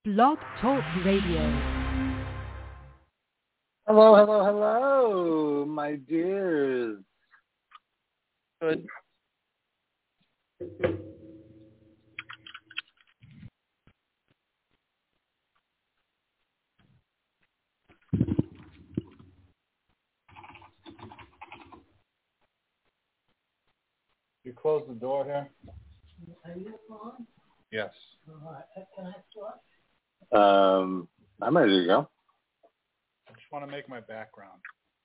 Blog Talk Radio. Hello, hello, hello, my dears. Good. You close the door here? Are you on? Yes. Can I start? I'm ready to go. I just want to make my background.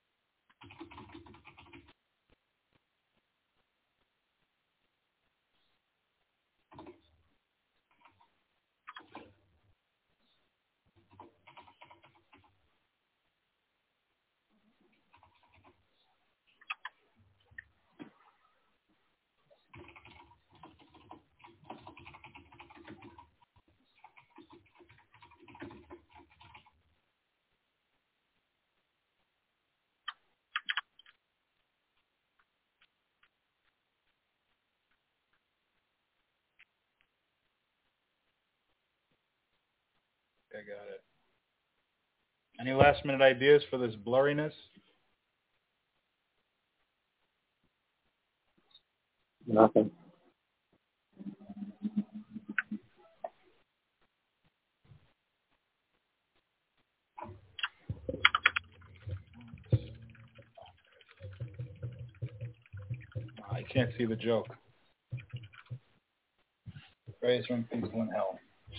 I got it. Any last minute ideas for this blurriness? Nothing. I can't see the joke. Praise from people in hell.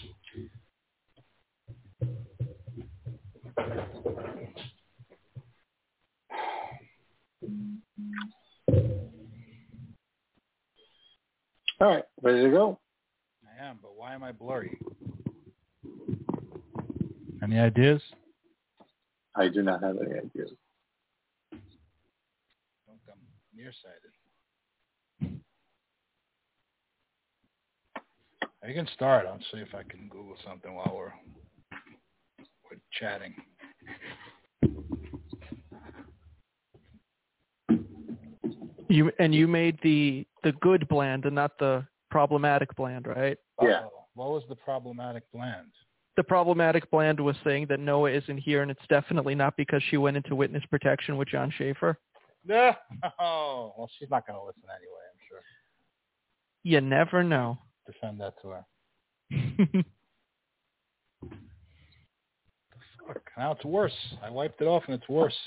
All right, ready to go? I am, but why am I blurry? Any ideas? I do not have any ideas. Look, I'm nearsighted. You can start. I'll see if I can Google something while we're chatting. You made the good blend and not the problematic blend, right? Yeah. What was the problematic blend? The problematic blend was saying that Noah isn't here, and it's definitely not because she went into witness protection with John Schaefer. No. Oh, well, she's not going to listen anyway, I'm sure. You never know. Defend that to her. Fuck. Now it's worse. I wiped it off and it's worse.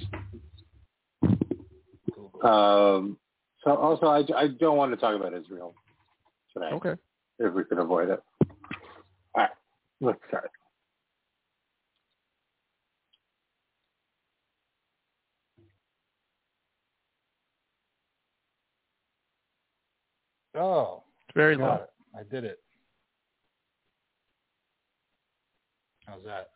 So also, I don't want to talk about Israel today. Okay. If we can avoid it. All right, let's start. Oh. It's very got low. it. I did it. How's that?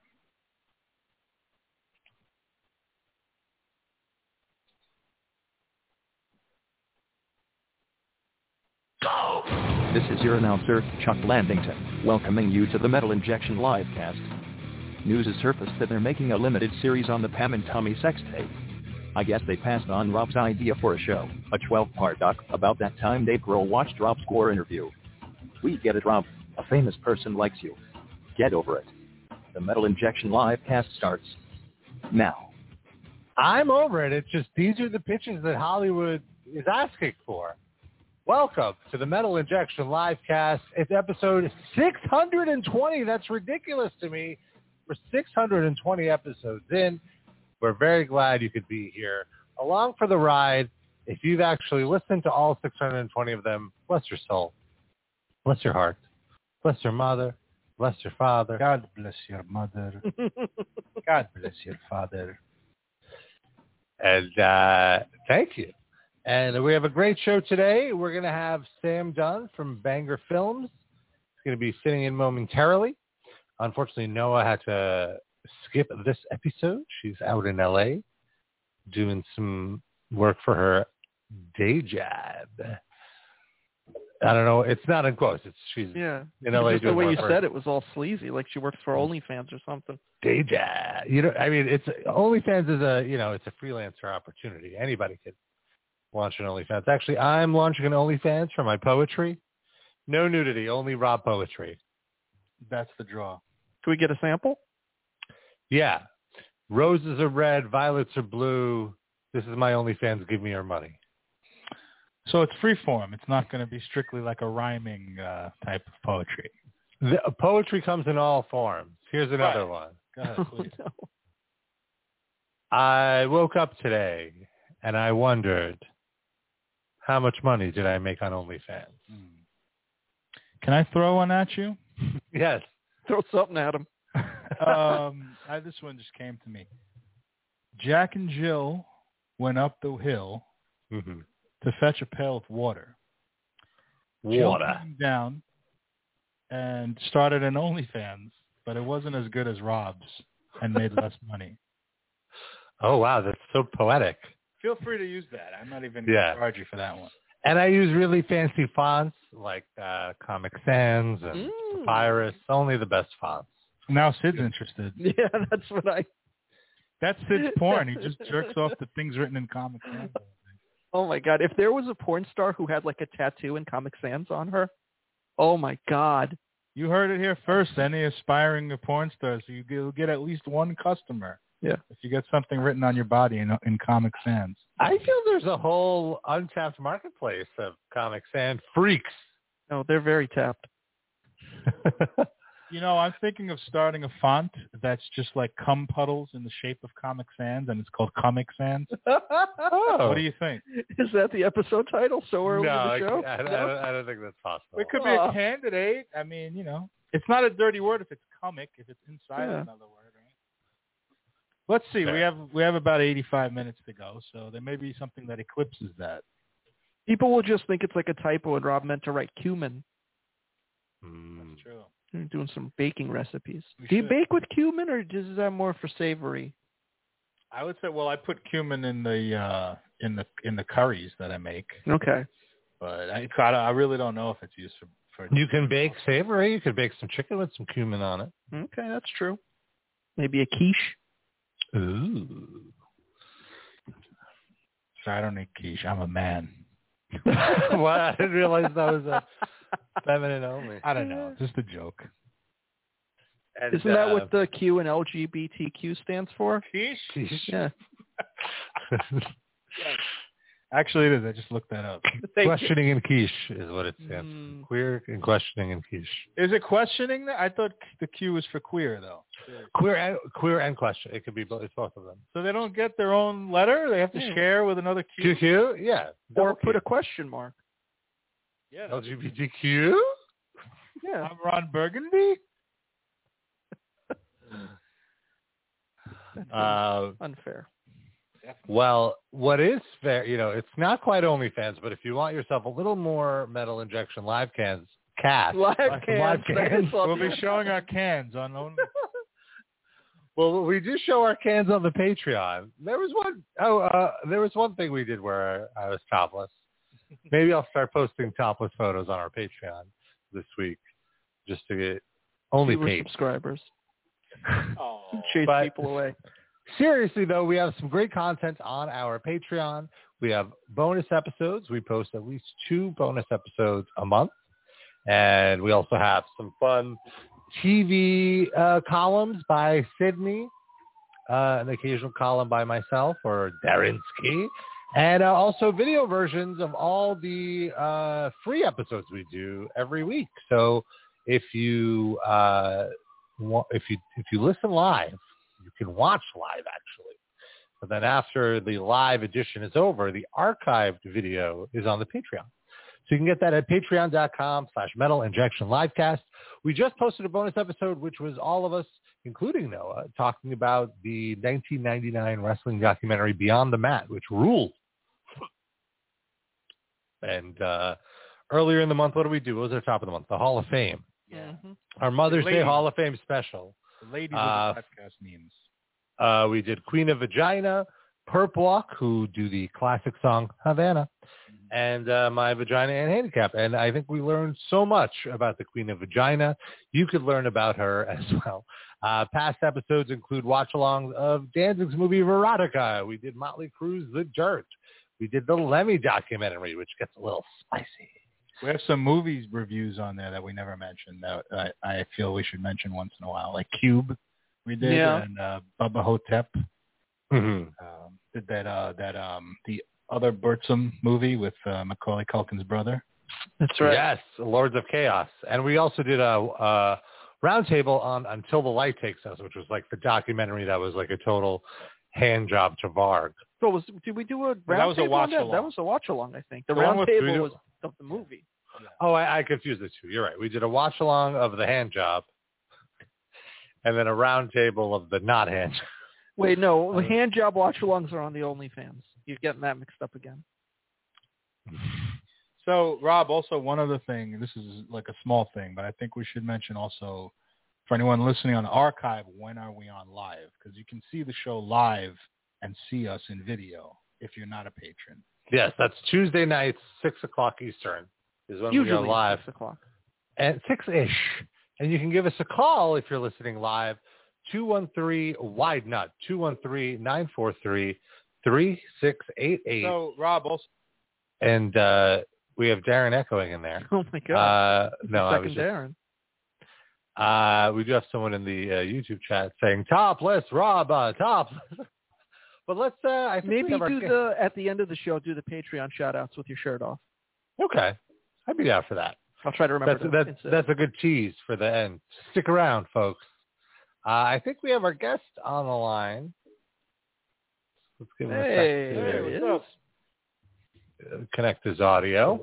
This is your announcer, Chuck Landington, welcoming you to the Metal Injection Livecast. News has surfaced that they're making a limited series on the Pam and Tommy sex tape. I guess they passed on Rob's idea for a show, a 12-part doc about that time Dave Grohl watched Rob's War interview. We get it, Rob. A famous person likes you. Get over it. The Metal Injection Livecast starts now. I'm over it. It's just these are the pitches that Hollywood is asking for. Welcome to the Metal Injection Livecast. It's episode 620. That's ridiculous to me. We're 620 episodes in. We're very glad you could be here along for the ride. If you've actually listened to all 620 of them, bless your soul. Bless your heart. Bless your mother. Bless your father. God bless your mother. God bless your father. And thank you. And we have a great show today. We're going to have Sam Dunn from Banger Films. He's going to be sitting in momentarily. Unfortunately, Noah had to skip this episode. She's out in L.A. doing some work for her day job. I don't know. It's not in quotes. She's in L.A. Just the way you said it was all sleazy, like she works for OnlyFans or something. Day job. I mean, it's OnlyFans is it's a freelancer opportunity. Anybody could launch an OnlyFans. Actually, I'm launching an OnlyFans for my poetry. No nudity, only raw poetry. That's the draw. Can we get a sample? Yeah. Roses are red, violets are blue. This is my OnlyFans. Give me your money. So it's free form. It's not going to be strictly like a rhyming type of poetry. The poetry comes in all forms. Here's another Right. one. Go ahead, please. No. I woke up today and I wondered, how much money did I make on OnlyFans? Can I throw one at you? Yes. Throw something at him. This one just came to me. Jack and Jill went up the hill Mm-hmm. to fetch a pail of water. Jill Water. came down and started an OnlyFans, but it wasn't as good as Rob's and made less money. Oh, wow. That's so poetic. Feel free to use that. I'm not even Yeah. going to charge you for that one. And I use really fancy fonts like Comic Sans and Papyrus. Only the best fonts. Now Sid's interested. Yeah, that's what I... That's Sid's porn. He just jerks off the things written in Comic Sans. Oh, my God. If there was a porn star who had like a tattoo in Comic Sans on her, oh, my God. You heard it here first. Any aspiring porn stars, you'll get at least one customer. Yeah. If you get something written on your body in Comic Sans. I feel there's a whole untapped marketplace of Comic Sans freaks. No, they're very tapped. You know, I'm thinking of starting a font that's just like cum puddles in the shape of Comic Sans, and it's called Comic Sans. Oh. What do you think? Is that the episode title? So early in the show? I don't think that's possible. It could be a candidate. I mean, you know, it's not a dirty word if it's comic, if it's inside of another word, right? Let's see. Sure. We have about 85 minutes to go, so there may be something that eclipses that. People will just think it's like a typo and Rob meant to write cumin. That's true. You're doing some baking recipes. We Do you should. bake with cumin, or is that more for savory? I would say, well, I put cumin in the curries that I make, Okay. but I really don't know if it's used for. You can bake savory. You could bake some chicken with some cumin on it. Okay, that's true. Maybe a quiche. Ooh. Sorry, I don't eat quiche. I'm a man. What? I didn't realize that was a feminine only. I don't know. It's just a joke. And, Isn't that what the Q in LGBTQ stands for? Quiche? Yeah. Actually, it is. I just looked that up. Questioning in quiche is what it stands for. Queer and questioning in quiche. Is it questioning that? I thought the Q was for queer, though. Queer and question. It could be both. It's both of them. So they don't get their own letter? They have to share with another Q? QQ? Yeah. Or put a question mark. Yeah. LGBTQ? Yeah. I'm Ron Burgundy? Unfair. Well, what is fair, it's not quite OnlyFans, but if you want yourself a little more Metal Injection live cans, Live cans. We'll be showing our cans on Only. Well, we do show our cans on the Patreon. There was one thing we did where I was topless. Maybe I'll start posting topless photos on our Patreon this week, just to get only Fewer paid subscribers. Oh. Chase But- people away. Seriously, though, we have some great content on our Patreon. We have bonus episodes. We post at least 2 bonus episodes a month. And we also have some fun TV columns by Sydney, an occasional column by myself or Darinsky, and also video versions of all the free episodes we do every week. So if you if you listen live, you can watch live, actually. But then after the live edition is over, the archived video is on the Patreon. So you can get that at patreon.com/Metal Injection Livecast. We just posted a bonus episode, which was all of us, including Noah, talking about the 1999 wrestling documentary Beyond the Mat, which ruled. And earlier in the month, what did we do? What was our top of the month? The Hall of Fame. Yeah. Our Mother's Day Ladies. Hall of Fame special. The ladies of the podcast memes. We did Queen of Vagina, Perp Walk, who do the classic song Havana, and My Vagina and Handicap. And I think we learned so much about the Queen of Vagina. You could learn about her as well. Past episodes include watch-alongs of Danzig's movie Veronica. We did Motley Crue's The Dirt. We did the Lemmy documentary, which gets a little spicy. We have some movies reviews on there that we never mentioned that I feel we should mention once in a while, like Cube, we did, and Bubba Hotep. Mm-hmm. Did that the other Burtsum movie with Macaulay Culkin's brother. That's right. Yes, Lords of Chaos. And we also did a roundtable on Until the Light Takes Us, which was like the documentary that was like a total hand job to Varg. So did we do a roundtable? That was a watch along. That was a watch along, I think. The one with roundtable was of the movie. Yeah. Oh, I confused the two. You're right. We did a watch along of the hand job, and then a roundtable of the not hand job. Wait, no, the hand job watch alongs are on the OnlyFans. You're getting that mixed up again. So, Rob, also one other thing, this is like a small thing, but I think we should mention also for anyone listening on archive, when are we on live? Because you can see the show live and see us in video if you're not a patron. Yes, that's Tuesday nights, 6 o'clock Eastern is when Usually we go live. 6 o'clock. At 6-ish. And you can give us a call if you're listening live, 213-WIDE-NUT, 213-943-3688. So, Rob, also... And we have Darren echoing in there. Oh, my God. No, I was Second just... Darren. We do have someone in the YouTube chat saying, topless, Rob, topless. But let's, I think maybe do at the end of the show, do the Patreon shout-outs with your shirt off. Okay. I'd be down for that. I'll try to remember that's a good tease for the end. Stick around, folks. I think we have our guest on the line. Let's give him a second to connect his audio.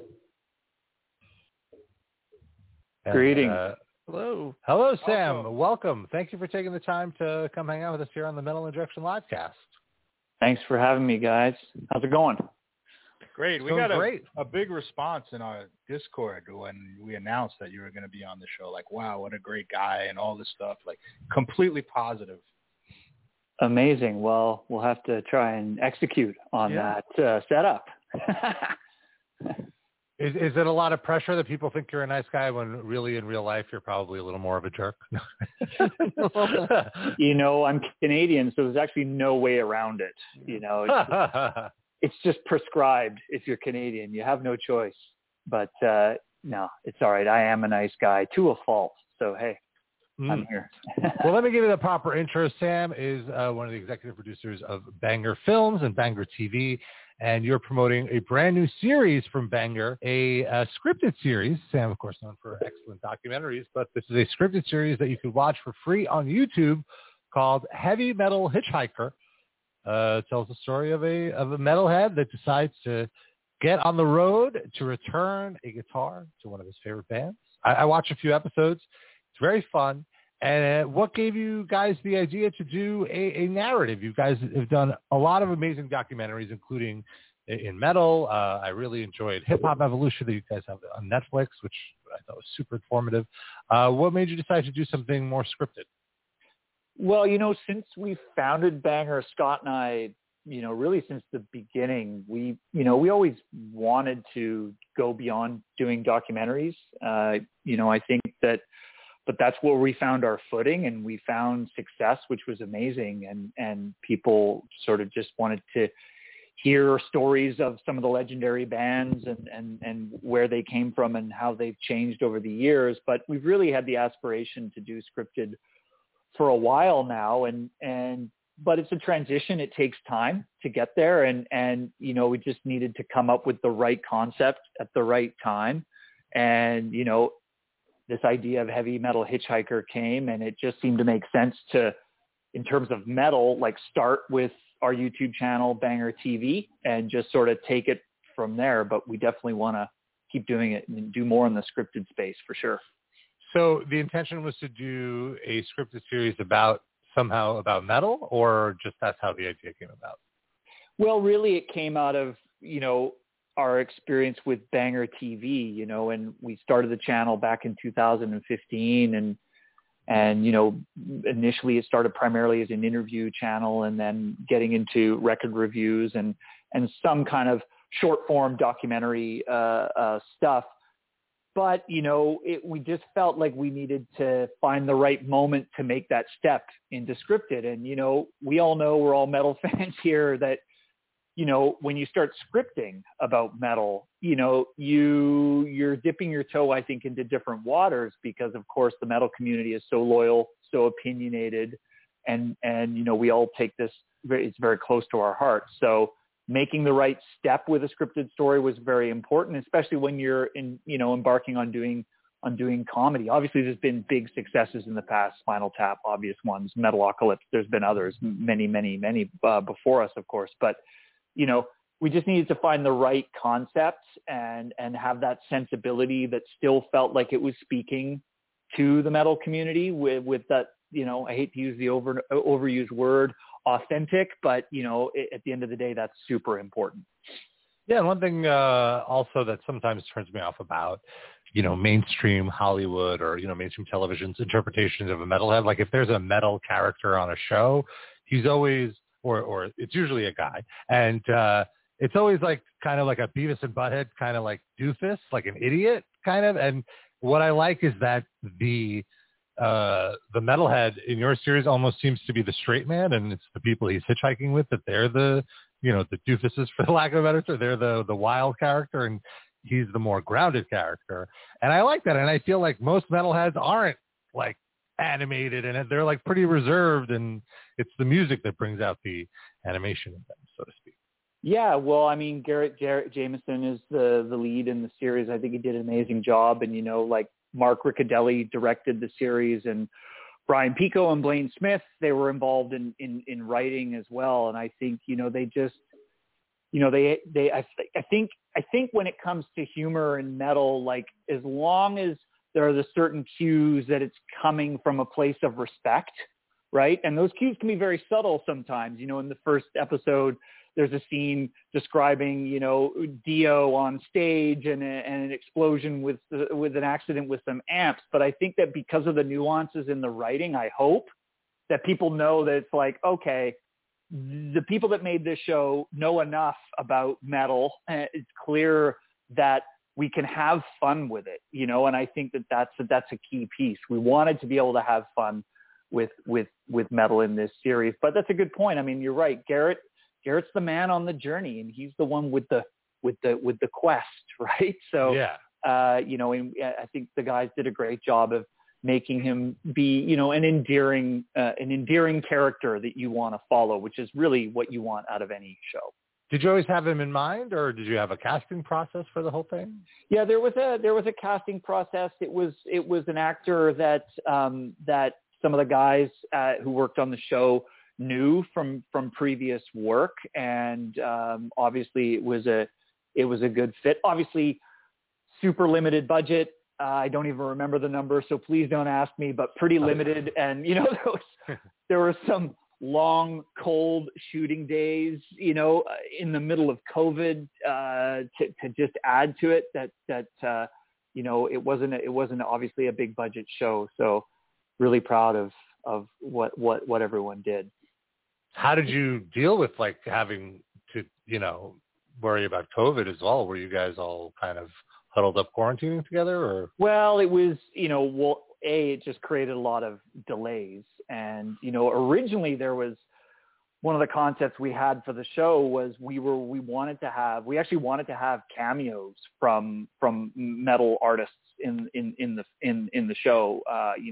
Greetings. Hello. Hello, Sam. Welcome. Thank you for taking the time to come hang out with us here on the Metal Injection Livecast. Thanks for having me, guys. How's it going? Great. We got a big response in our Discord when we announced that you were going to be on the show. Like, wow, what a great guy and all this stuff. Like, completely positive. Amazing. Well, we'll have to try and execute on that setup. Is it a lot of pressure that people think you're a nice guy when really in real life you're probably a little more of a jerk? You know, I'm Canadian, so there's actually no way around it. You know, it's just prescribed if you're Canadian. You have no choice. But no, it's all right. I am a nice guy to a fault. So, hey, I'm here. Well, let me give you the proper intro. Sam is one of the executive producers of Banger Films and Banger TV. And you're promoting a brand new series from Banger, a scripted series. Sam, of course, known for excellent documentaries, but this is a scripted series that you can watch for free on YouTube called Heavy Metal Hitchhiker. It tells the story of a metalhead that decides to get on the road to return a guitar to one of his favorite bands. I watched a few episodes. It's very fun. And what gave you guys the idea to do a narrative? You guys have done a lot of amazing documentaries, including in metal. I really enjoyed Hip Hop Evolution that you guys have on Netflix, which I thought was super informative. What made you decide to do something more scripted? Well, you know, since we founded Banger, Scott and I, you know, really since the beginning, we always wanted to go beyond doing documentaries. You know, I think that, but that's where we found our footing, and we found success, which was amazing. And people sort of just wanted to hear stories of some of the legendary bands and where they came from and how they've changed over the years. But we've really had the aspiration to do scripted for a while now. But it's a transition. It takes time to get there. And, you know, we just needed to come up with the right concept at the right time. And, you know, this idea of Heavy Metal Hitchhiker came, and it just seemed to make sense to, in terms of metal, like start with our YouTube channel, Banger TV, and just sort of take it from there. But we definitely want to keep doing it and do more in the scripted space for sure. So the intention was to do a scripted series about metal, or just that's how the idea came about? Well, really it came out of, you know, our experience with Banger TV, you know, and we started the channel back in 2015 and, you know, initially it started primarily as an interview channel, and then getting into record reviews and some kind of short form documentary stuff. But, you know, we just felt like we needed to find the right moment to make that step into scripted. And, you know, we all know, we're all metal fans here, that, you know, when you start scripting about metal, you know, you're dipping your toe, I think, into different waters because, of course, the metal community is so loyal, so opinionated, and you know, we all take this, it's very close to our hearts. So making the right step with a scripted story was very important, especially when you're embarking on doing comedy. Obviously, there's been big successes in the past, Spinal Tap, obvious ones, Metalocalypse. There's been others, many before us, of course. But, you know, we just needed to find the right concept and have that sensibility that still felt like it was speaking to the metal community with that, you know, I hate to use the overused word authentic, but, you know, at the end of the day, that's super important. Yeah, and one thing also that sometimes turns me off about, you know, mainstream Hollywood or, you know, mainstream television's interpretations of a metalhead, like if there's a metal character on a show, he's always, or it's usually a guy, and it's always like kind of like a Beavis and Butthead kind of like doofus, like an idiot kind of. And what I like is that the metalhead in your series almost seems to be the straight man, and it's the people he's hitchhiking with, that they're the, you know, the doofuses, for the lack of a better term. They're the wild character, and he's the more grounded character. And I like that. And I feel like most metalheads aren't like animated, and they're like pretty reserved, and it's the music that brings out the animation in them, so to speak. Yeah, well, I mean, Garrett Jameson is the lead in the series. I think he did an amazing job. And, you know, like Mark Riccadelli directed the series, and Brian Pico and Blaine Smith, they were involved in writing as well. And I think, you know, they just, you know, I think when it comes to humor and metal, like as long as there are the certain cues that it's coming from a place of respect, right? And those cues can be very subtle sometimes. You know, in the first episode, there's a scene describing, you know, Dio on stage and an explosion with an accident with some amps. But I think that because of the nuances in the writing, I hope that people know that it's like, okay, the people that made this show know enough about metal. It's clear that we can have fun with it, you know, and I think that that's a key piece. We wanted to be able to have fun with metal in this series. But that's a good point. I mean, you're right. Garrett's the man on the journey, and he's the one with the quest, right? So, yeah. You know, and I think the guys did a great job of making him be, you know, an endearing character that you want to follow, which is really what you want out of any show. Did you always have him in mind, or did you have a casting process for the whole thing? Yeah, there was a casting process. It was an actor that some of the guys who worked on the show knew from previous work, and obviously it was a good fit. Obviously, super limited budget. I don't even remember the number, so please don't ask me. But pretty limited, and you know there were some long, cold shooting days, you know, in the middle of COVID, to just add to it that you know, it wasn't obviously a big budget show. So really proud of what everyone did. How did you deal with like having to, you know, worry about COVID as well? Were you guys all kind of huddled up quarantining together, or? Well, it was, you know, it just created a lot of delays. And, you know, originally there was one of the concepts we had for the show was we actually wanted to have cameos from metal artists in the show.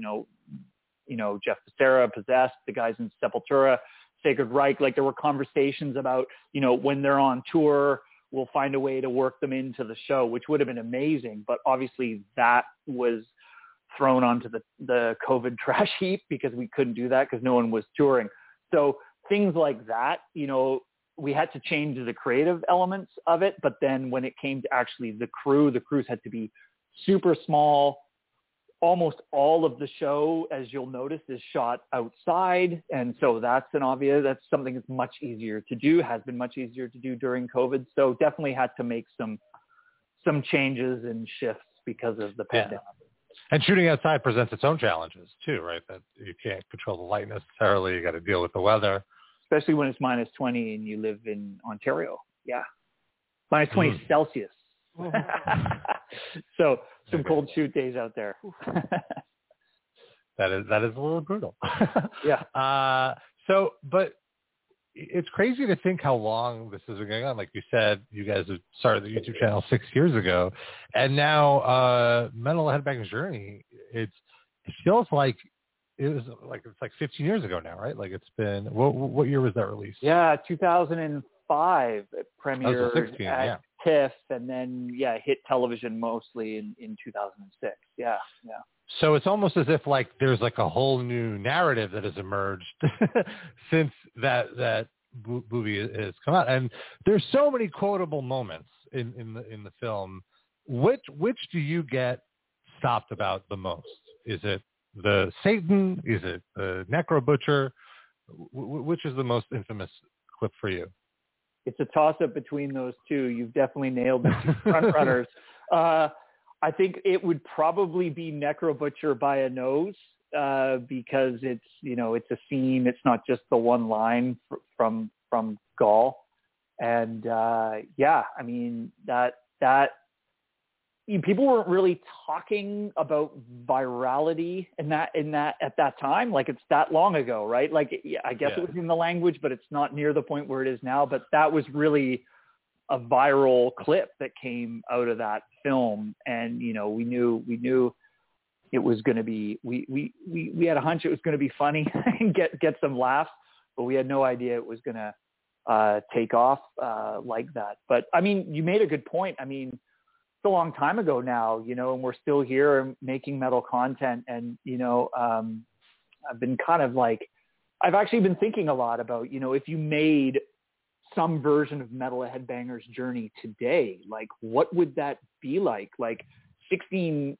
You know, Jeff Becerra, Possessed, the guys in Sepultura, Sacred Reich. Like there were conversations about, you know, when they're on tour, we'll find a way to work them into the show, which would have been amazing. But obviously that was thrown onto the COVID trash heap because we couldn't do that because no one was touring. So things like that, you know, we had to change the creative elements of it. But then when it came to actually the crews had to be super small. Almost all of the show, as you'll notice, is shot outside. And so that's something that's much easier to do, has been much easier to do during COVID. So definitely had to make some changes and shifts because of the pandemic. And shooting outside presents its own challenges too, right? That you can't control the light necessarily. You got to deal with the weather. Especially when it's minus 20 and you live in Ontario. Yeah. Minus 20 Celsius. So some cold shoot days out there. That is a little brutal. Yeah. So, but it's crazy to think how long this has been going on. Like you said, you guys have started the YouTube channel 6 years ago, and now Metal Headbangers Journey. It feels like it's like 15 years ago now, right? Like it's been what year was that released? Yeah, 2005 it premiered 16, at TIFF, and then hit television mostly in 2006. Yeah. So it's almost as if like there's like a whole new narrative that has emerged since that movie has come out, and there's so many quotable moments in the film. Which do you get stopped about the most? Is it the Satan? Is it the Necro Butcher? Which is the most infamous clip for you? It's a toss-up between those two. You've definitely nailed the two front runners. I think it would probably be Necro Butcher by a nose because it's a scene. It's not just the one line from Gaul, and I mean that people weren't really talking about virality in that at that time. Like it's that long ago, right? Like I guess it was in the language, but it's not near the point where it is now. But that was really a viral clip that came out of that film, and we knew it was going to be. We had a hunch it was going to be funny and get some laughs, but we had no idea it was going to take off like that. But I mean, you made a good point. I mean, it's a long time ago now, and we're still here making metal content. And, I've been kind of like, I've actually been thinking a lot about, if you made some version of Metal Headbangers Journey today, like what would that be like? Like 16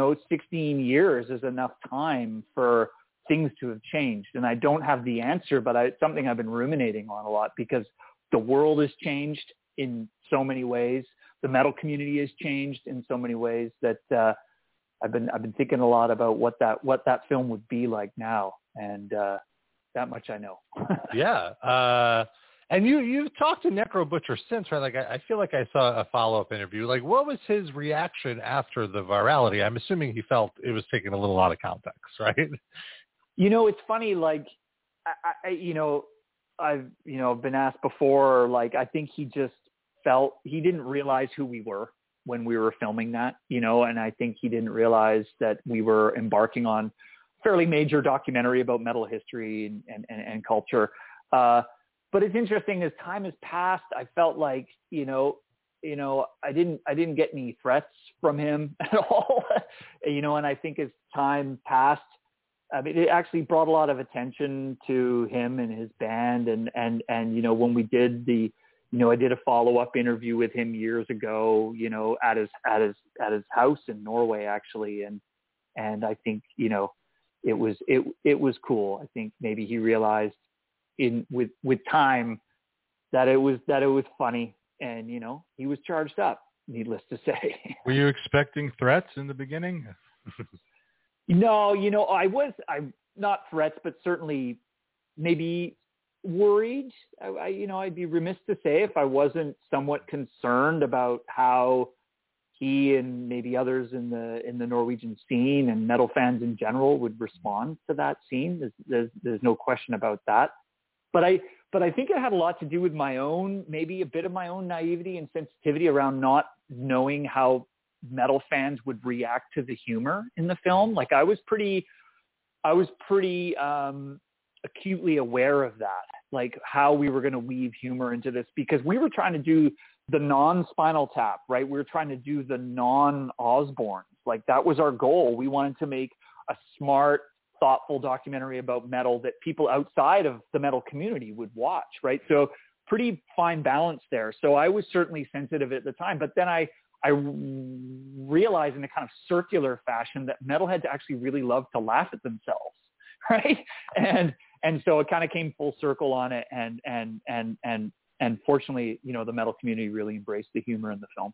years is enough time for things to have changed. And I don't have the answer, but it's something I've been ruminating on a lot because the world has changed in so many ways. The metal community has changed in so many ways that I've been thinking a lot about what that film would be like now, and that much I know. Yeah, and you've talked to Necro Butcher since, right? Like I feel like I saw a follow-up interview. Like, what was his reaction after the virality? I'm assuming he felt it was taken a little out of context, right? It's funny. Like, I've been asked before. Like, I think he just felt he didn't realize who we were when we were filming that, and I think he didn't realize that we were embarking on a fairly major documentary about metal history and culture. But it's interesting, as time has passed, I felt like, I didn't get any threats from him at all, and I think as time passed, I mean, it actually brought a lot of attention to him and his band. And when we did I did a follow-up interview with him years ago, at his house in Norway, actually. And I think, it was cool. I think maybe he realized with time that it was funny, and, he was charged up, needless to say. Were you expecting threats in the beginning? No, I'm not threats, but certainly maybe worried. I'd be remiss to say if I wasn't somewhat concerned about how he and maybe others in the Norwegian scene and metal fans in general would respond to that scene. There's no question about that. But I think it had a lot to do with maybe a bit of my own naivety and sensitivity around not knowing how metal fans would react to the humor in the film. Like I was pretty acutely aware of that, like how we were going to weave humor into this, because we were trying to do the non-Spinal Tap, right? We were trying to do the non-Osbournes. Like that was our goal. We wanted to make a smart, thoughtful documentary about metal that people outside of the metal community would watch, right? So pretty fine balance there. So I was certainly sensitive at the time, but then I realized in a kind of circular fashion that metalheads actually really love to laugh at themselves, right? And so it kind of came full circle on it, and fortunately, the metal community really embraced the humor in the film.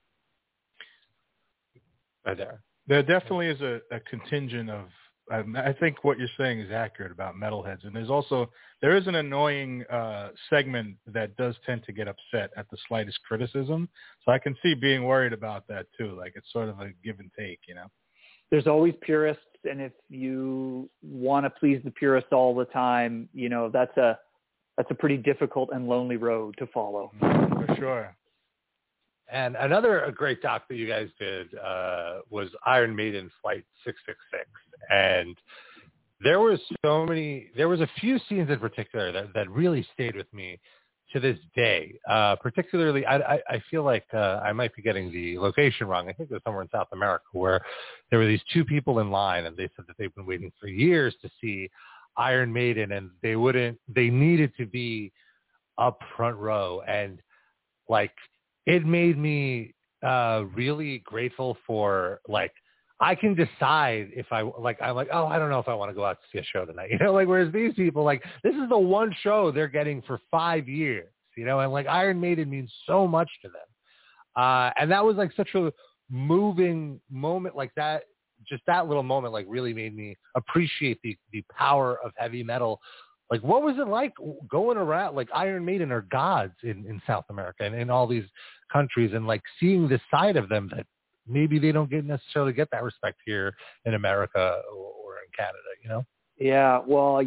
Right there. There definitely is a contingent of, I think what you're saying is accurate about metalheads. And there is an annoying segment that does tend to get upset at the slightest criticism. So I can see being worried about that too. Like it's sort of a give and take, There's always purists. And if you want to please the purists all the time, that's a a pretty difficult and lonely road to follow. For sure. And another great doc that you guys did was Iron Maiden Flight 666. And there was a few scenes in particular that really stayed with me to this day. Particularly, I feel like I might be getting the location wrong. I think it was somewhere in South America where there were these two people in line, and they said that they've been waiting for years to see Iron Maiden, and they needed to be up front row. And like, it made me really grateful for, like, I can decide if I'm like, oh, I don't know if I want to go out to see a show tonight, like, whereas these people, like, this is the one show they're getting for 5 years, and like Iron Maiden means so much to them. And that was like such a moving moment, like that, just that little moment, like, really made me appreciate the power of heavy metal. Like, what was it like going around, like, Iron Maiden are gods in South America and in all these countries, and like seeing this side of them that maybe they don't necessarily get that respect here in America or in Canada, Yeah, well,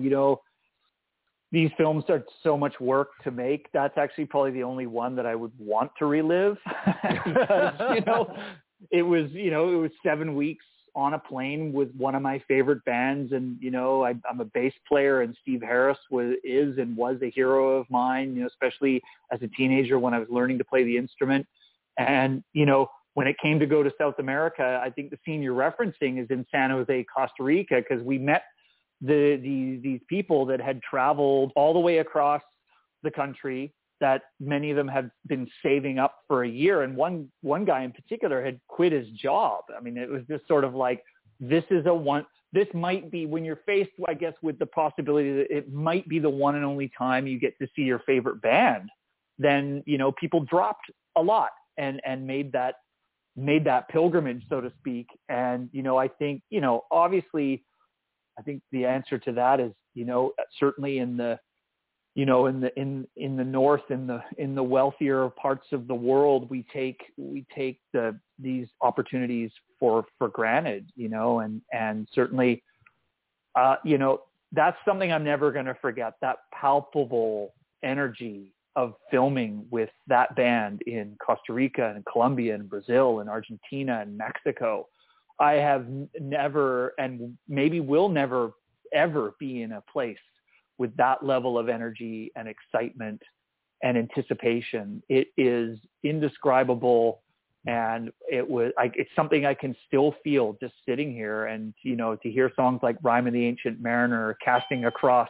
these films are so much work to make. That's actually probably the only one that I would want to relive because, it was 7 weeks on a plane with one of my favorite bands. And, I'm a bass player, and Steve Harris was a hero of mine, especially as a teenager when I was learning to play the instrument. And, when it came to go to South America, I think the scene you're referencing is in San Jose, Costa Rica, because we met these people that had traveled all the way across the country, that many of them had been saving up for a year. And one guy in particular had quit his job. I mean, it was just sort of like, this might be, when you're faced, I guess, with the possibility that it might be the one and only time you get to see your favorite band, then, people dropped a lot and made that pilgrimage, so to speak. And, I think, obviously, I think the answer to that is, certainly in the north, in the wealthier parts of the world, we take these opportunities for granted, and certainly, that's something I'm never going to forget, that palpable energy of filming with that band in Costa Rica and Colombia and Brazil and Argentina and Mexico. I have never, and maybe will never ever be in a place with that level of energy and excitement and anticipation. It is indescribable. And it's something I can still feel just sitting here, and, to hear songs like Rime of the Ancient Mariner casting across,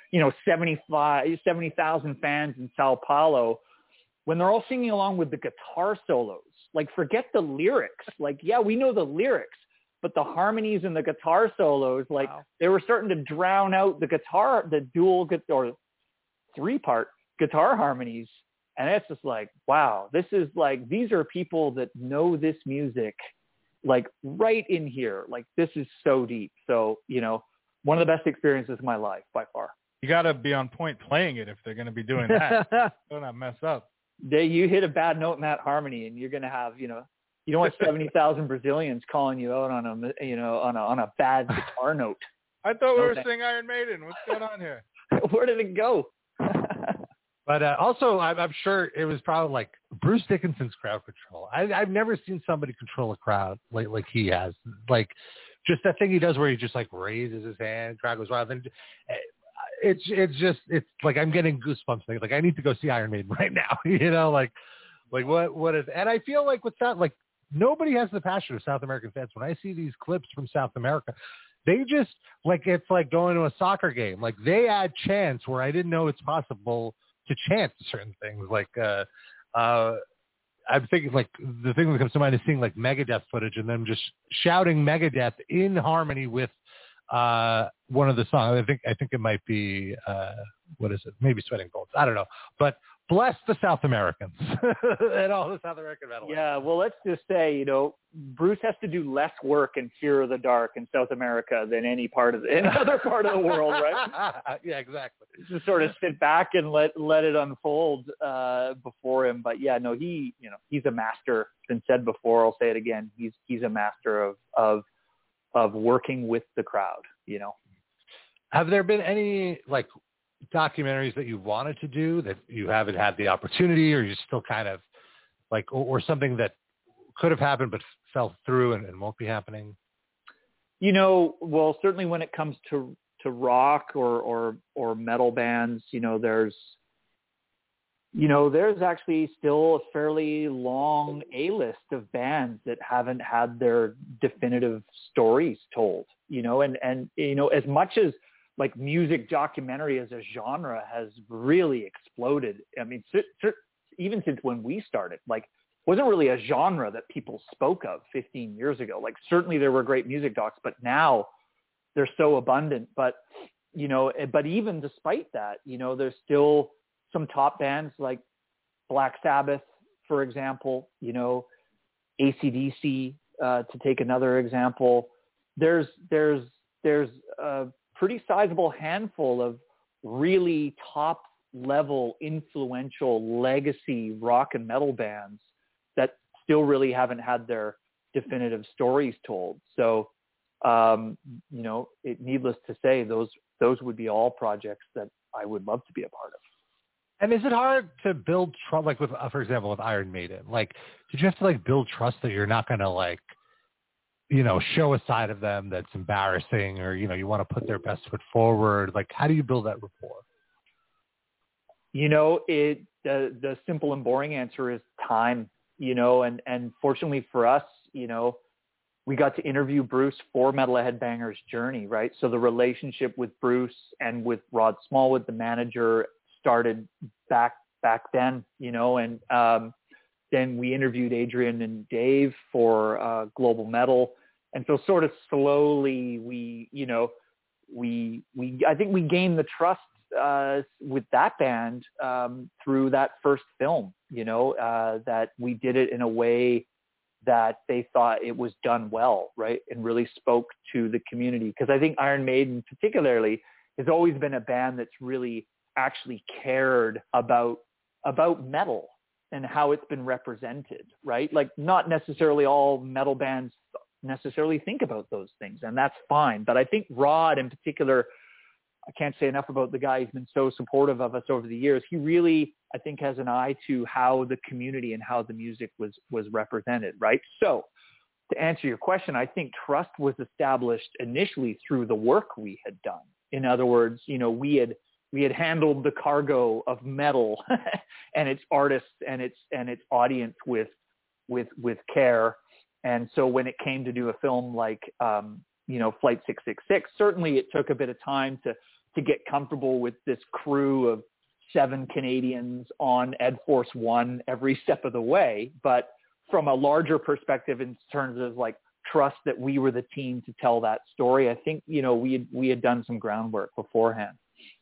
70,000 fans in Sao Paulo, when they're all singing along with the guitar solos. Like, forget the lyrics. Like, yeah, we know the lyrics, but the harmonies and the guitar solos, like, wow, they were starting to drown out the dual guitar, 3-part guitar harmonies. And it's just like, wow, this is like, these are people that know this music, like, right in here. Like, this is so deep. So, one of the best experiences of my life by far. You got to be on point playing it if they're going to be doing that. Don't not mess up. You hit a bad note in that harmony, and you're going to have, you don't want 70,000 Brazilians calling you out on a bad guitar note. I thought we were singing Iron Maiden. What's going on here? Where did it go? But also, I'm sure it was probably like Bruce Dickinson's crowd control. I've never seen somebody control a crowd like he has. Like, just that thing he does where he just like raises his hand, crowd goes wild. And it's like I'm getting goosebumps. Like, I need to go see Iron Maiden right now. Like what is? And I feel like with that, like, nobody has the passion of South American fans. When I see these clips from South America, they just, like, it's like going to a soccer game. Like, they add chants where I didn't know it's possible to chant certain things. Like, I'm thinking, like, the thing that comes to mind is seeing, like, Megadeth footage and them just shouting Megadeth in harmony with one of the songs. I think it might be, what is it? Maybe Sweating Bullets. I don't know. But bless the South Americans and all the South American metal. Yeah, well, let's just say, Bruce has to do less work in Fear of the Dark in South America than any other part of the world, right? Yeah, exactly. Just sort of sit back and let it unfold before him. But yeah, no, he's a master. It's been said before. I'll say it again. He's a master of working with the crowd. Have there been any, like, documentaries that you wanted to do that you haven't had the opportunity, or you still kind of like, or something that could have happened but fell through and won't be happening? Well, certainly when it comes to rock or metal bands, there's actually still a fairly long A-list of bands that haven't had their definitive stories told, and as much as like music documentary as a genre has really exploded. I mean, even since when we started, like, wasn't really a genre that people spoke of 15 years ago. Like, certainly there were great music docs, but now they're so abundant. But, but even despite that, there's still some top bands like Black Sabbath, for example, AC/DC, to take another example. There's a pretty sizable handful of really top level, influential legacy rock and metal bands that still really haven't had their definitive stories told. So, needless to say, those would be all projects that I would love to be a part of. And is it hard to build trust, like with, for example, with Iron Maiden? Like, did you have to like build trust that you're not going to like, show a side of them that's embarrassing, or, you want to put their best foot forward? Like, how do you build that rapport? The simple and boring answer is time, and fortunately for us, we got to interview Bruce for Metal Headbangers Journey, right? So the relationship with Bruce and with Rod Smallwood, the manager, started back then, and then we interviewed Adrian and Dave for Global Metal. And so sort of slowly I think we gained the trust with that band through that first film, that we did it in a way that they thought it was done well, right? And really spoke to the community. Because I think Iron Maiden particularly has always been a band that's really actually cared about metal and how it's been represented, right? Like, not necessarily all metal bands necessarily think about those things, and that's fine. But I think Rod in particular, I can't say enough about the guy. He's been so supportive of us over the years. He really, I think, has an eye to how the community and how the music was represented, right? So to answer your question, I think trust was established initially through the work we had done. In other words, we had handled the cargo of metal and its artists and its audience with care. And so when it came to do a film like Flight 666, certainly it took a bit of time to get comfortable with this crew of 7 Canadians on Ed Force One every step of the way. But from a larger perspective, in terms of like trust that we were the team to tell that story, I think, we had done some groundwork beforehand.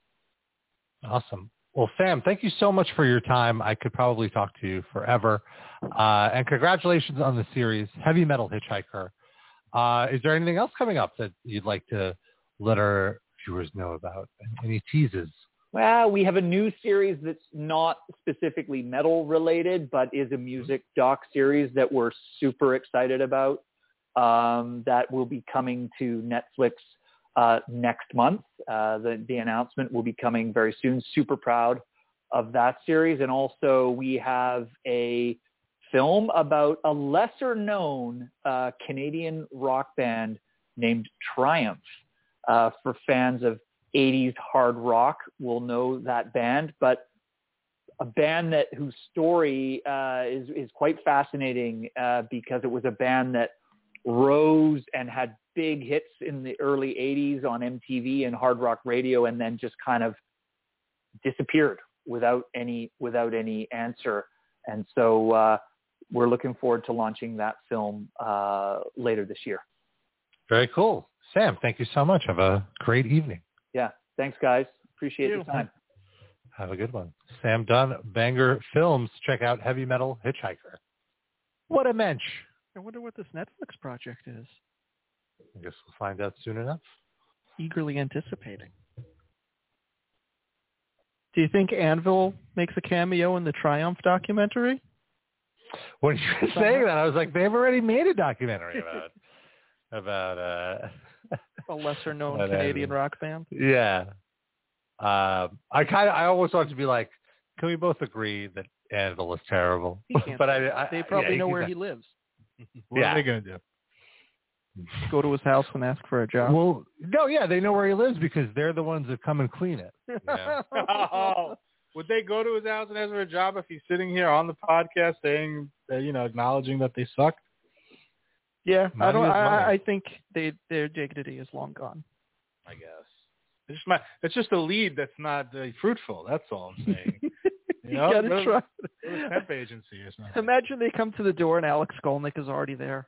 Awesome. Well, Sam, thank you so much for your time. I could probably talk to you forever. And congratulations on the series, Heavy Metal Hitchhiker. Is there anything else coming up that you'd like to let our viewers know about? Any teases? Well, we have a new series that's not specifically metal related, but is a music doc series that we're super excited about, that will be coming to Netflix next month. The announcement will be coming very soon. Super proud of that series. And also we have a film about a lesser known Canadian rock band named Triumph. For fans of 80s hard rock will know that band, but a band whose story is quite fascinating because it was a band that rose and had big hits in the early 80s on MTV and hard rock radio, and then just kind of disappeared without any answer. And so we're looking forward to launching that film later this year. Very cool. Sam, thank you so much. Have a great evening. Yeah. Thanks, guys. Appreciate your time. Have a good one. Sam Dunn, Banger Films. Check out Heavy Metal Hitchhiker. What a mensch. I wonder what this Netflix project is. I guess we'll find out soon enough. Eagerly anticipating. Do you think Anvil makes a cameo in the Triumph documentary? When you were saying that, I was like, they've already made a documentary about a lesser known Canadian rock band. Yeah. I almost want to be like, can we both agree that Anvil is terrible? He can't. But they probably know where he lives. What are they going to do? Go to his house and ask for a job. Well, no, yeah, they know where he lives because they're the ones that come and clean it. You know? Oh, would they go to his house and ask for a job if he's sitting here on the podcast saying, acknowledging that they suck? Yeah, Money is money. I think their dignity is long gone. I guess. It's just a lead that's not fruitful. That's all I'm saying. You gotta try. Go to a temp agency or something. Imagine they come to the door and Alex Skolnick is already there.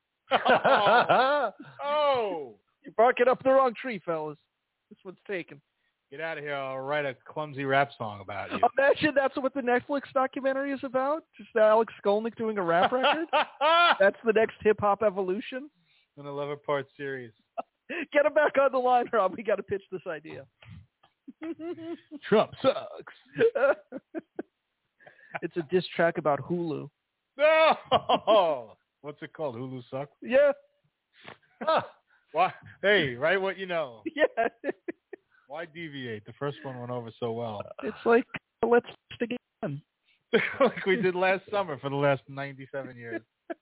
Oh! You're barking up the wrong tree, fellas. This one's taken. Get out of here. I'll write a clumsy rap song about you. Imagine that's what the Netflix documentary is about. Just Alex Skolnick doing a rap record. That's the next hip-hop evolution. An 11-part series. Get him back on the line, Rob. We got to pitch this idea. Trump sucks. It's a diss track about Hulu. No! What's it called? Hulu sucks? Yeah. Why? Hey, write what you know. Yeah. Why deviate? The first one went over so well. It's like, let's stick it again. Like we did last summer for the last 97 years.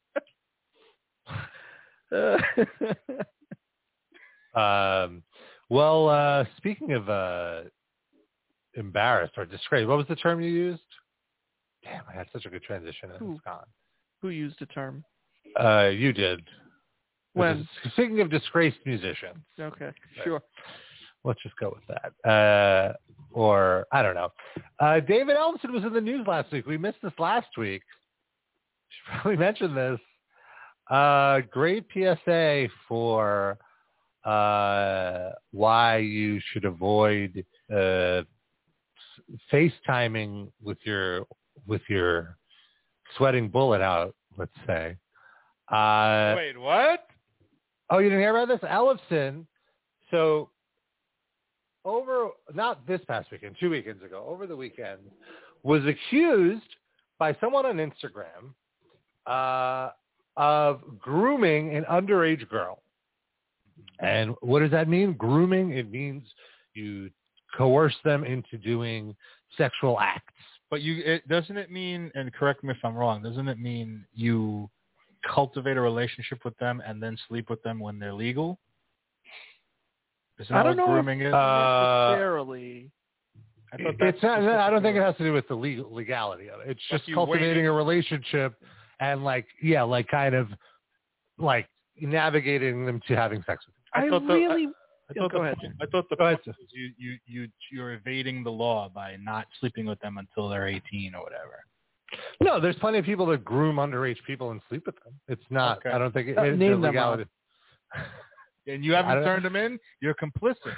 Well, speaking of embarrassed or disgraced, what was the term you used? Damn, I had such a good transition and it's gone. Who used the term? You did. When? Speaking of disgraced musicians. Okay, sure. Let's just go with that. Or, I don't know. David Ellefson was in the news last week. We missed this last week. Should probably mention this. Great PSA for why you should avoid FaceTiming with your sweating bullet out, let's say. Wait, what? Oh, you didn't hear about this? Ellefson, so not this past weekend, 2 weekends ago, over the weekend, was accused by someone on Instagram of grooming an underage girl. And what does that mean? Grooming, it means you coerce them into doing sexual acts. But doesn't it mean, and correct me if I'm wrong, doesn't it mean you cultivate a relationship with them and then sleep with them when they're legal? Isn't that what grooming is? Necessarily. It's not, I don't think it has to do with the legality of it. It's just cultivating a relationship and kind of navigating them to having sex with them. Go ahead. I thought the point was you're evading the law by not sleeping with them until they're 18 or whatever. No, there's plenty of people that groom underage people and sleep with them. It's not. Okay. I don't think it's legality. And you haven't turned them in? You're complicit.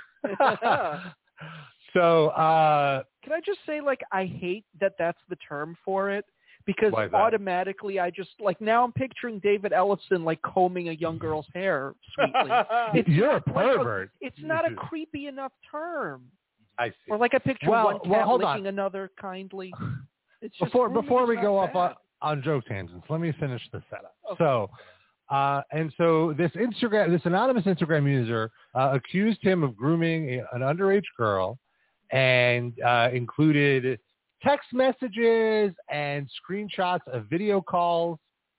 So, can I just say, I hate that that's the term for it, because automatically I just, now I'm picturing David Ellefson, combing a young girl's hair sweetly. You're a pervert. It's not a creepy enough term. I see. Or I picture one cat licking another kindly. It's just before we go off on joke tangents, let me finish the setup. Okay. So, this anonymous Instagram user accused him of grooming an underage girl, and included text messages and screenshots of video calls,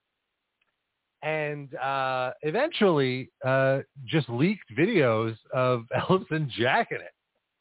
and eventually just leaked videos of Ellefson jacking it.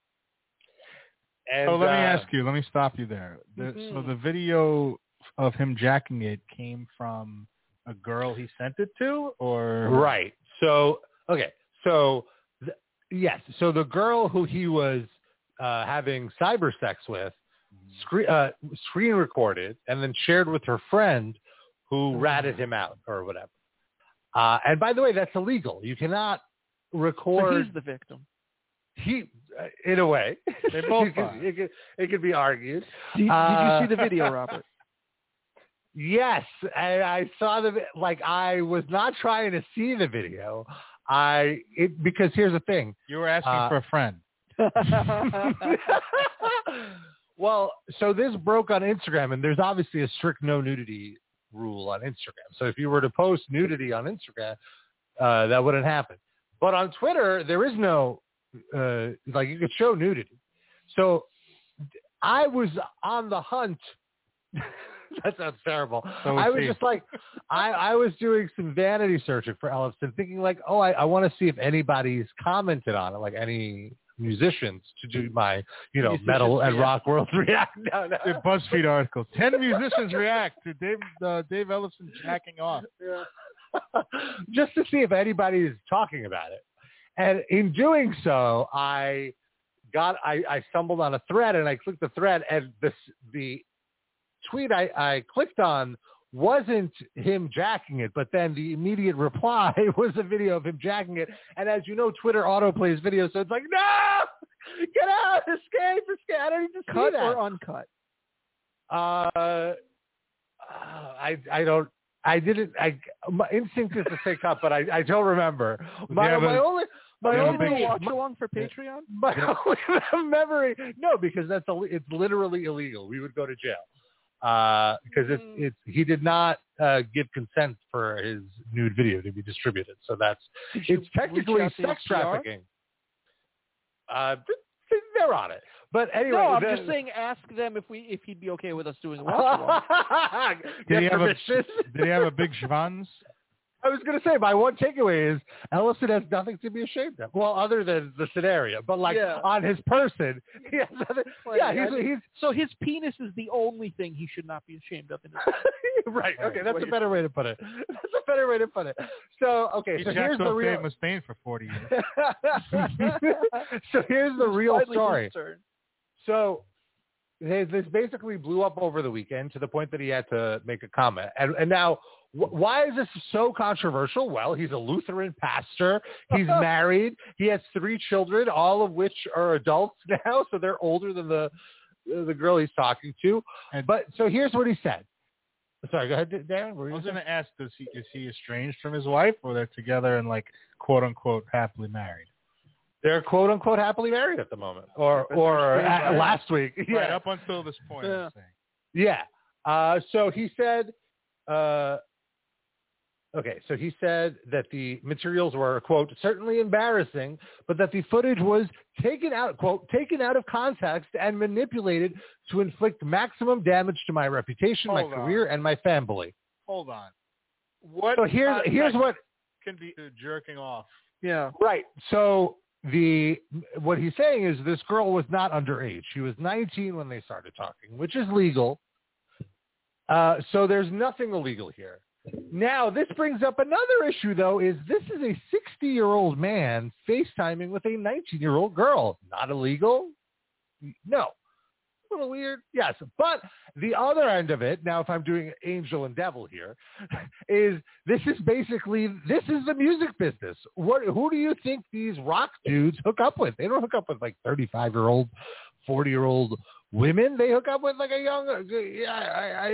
And, let me ask you. Let me stop you there. So the video of him jacking it came from a girl he sent it to, or right? So okay. So yes. So the girl who he was having cyber sex with screen recorded and then shared with her friend, who ratted him out or whatever. And by the way, that's illegal. You cannot record. So he's the victim. He, in a way, they both it could be argued. Did you see the video, Robert? Yes, and I saw I was not trying to see the video. Because here's the thing. You were asking for a friend. Well, so this broke on Instagram, and there's obviously a strict no nudity rule on Instagram. So if you were to post nudity on Instagram, that wouldn't happen. But on Twitter, there is no, you could show nudity. So I was on the hunt. That sounds terrible. So I was just like, I was doing some vanity searching for Ellefson, thinking like, oh, I want to see if anybody's commented on it, like any musicians to do my, metal and rock world react. No. The BuzzFeed article: 10 musicians react to Dave Ellefson jacking off. Yeah. Just to see if anybody is talking about it. And in doing so, I stumbled on a thread, and I clicked the thread, and the tweet I clicked on wasn't him jacking it, but then the immediate reply was a video of him jacking it. And as you know, Twitter autoplays videos, so it's like, no, get out, escape. I don't need to see that. Cut or uncut? My instinct is to say cut, but I don't remember. My only watch along for Patreon? My only memory, no, because it's literally illegal. We would go to jail. Because he did not give consent for his nude video to be distributed, so it's technically sex trafficking. They're on it, but anyway. No, I'm just saying, ask them if he'd be okay with us doing a watch along. Did he have a big schwanz? I was going to say, my one takeaway is Ellefson has nothing to be ashamed of. Well, other than the scenario, but on his person, he has nothing. He's so his penis is the only thing he should not be ashamed of in his life. Right. Okay, that's a better way to put it. So, okay, so here's the real Dave Mustaine for 40 years. So here's the real story. Concerned. So this basically blew up over the weekend to the point that he had to make a comment. And now, why is this so controversial? Well, he's a Lutheran pastor. He's married. He has 3 children, all of which are adults now, so they're older than the girl he's talking to. But so here's what he said. Sorry, go ahead, Darren. I was going to ask, is he estranged from his wife, or they're together and like quote unquote happily married? They're quote unquote happily married at the moment, or last week. Yeah. Right up until this point. Yeah. I'm saying. Yeah. So he said. Okay, so he said that the materials were, quote, certainly embarrassing, but that the footage was taken out, quote, taken out of context and manipulated to inflict maximum damage to my reputation, my career, and my family. Hold on. What? So here's what can be jerking off. Yeah. Right. So what he's saying is this girl was not underage. She was 19 when they started talking, which is legal. So there's nothing illegal here. Now, this brings up another issue, though, is this is a 60-year-old man FaceTiming with a 19-year-old girl. Not illegal? No. A little weird? Yes. But the other end of it, now if I'm doing angel and devil here, is this is the music business. Who do you think these rock dudes hook up with? They don't hook up with like 35-year-old, 40-year-old women. They hook up with like a young, for a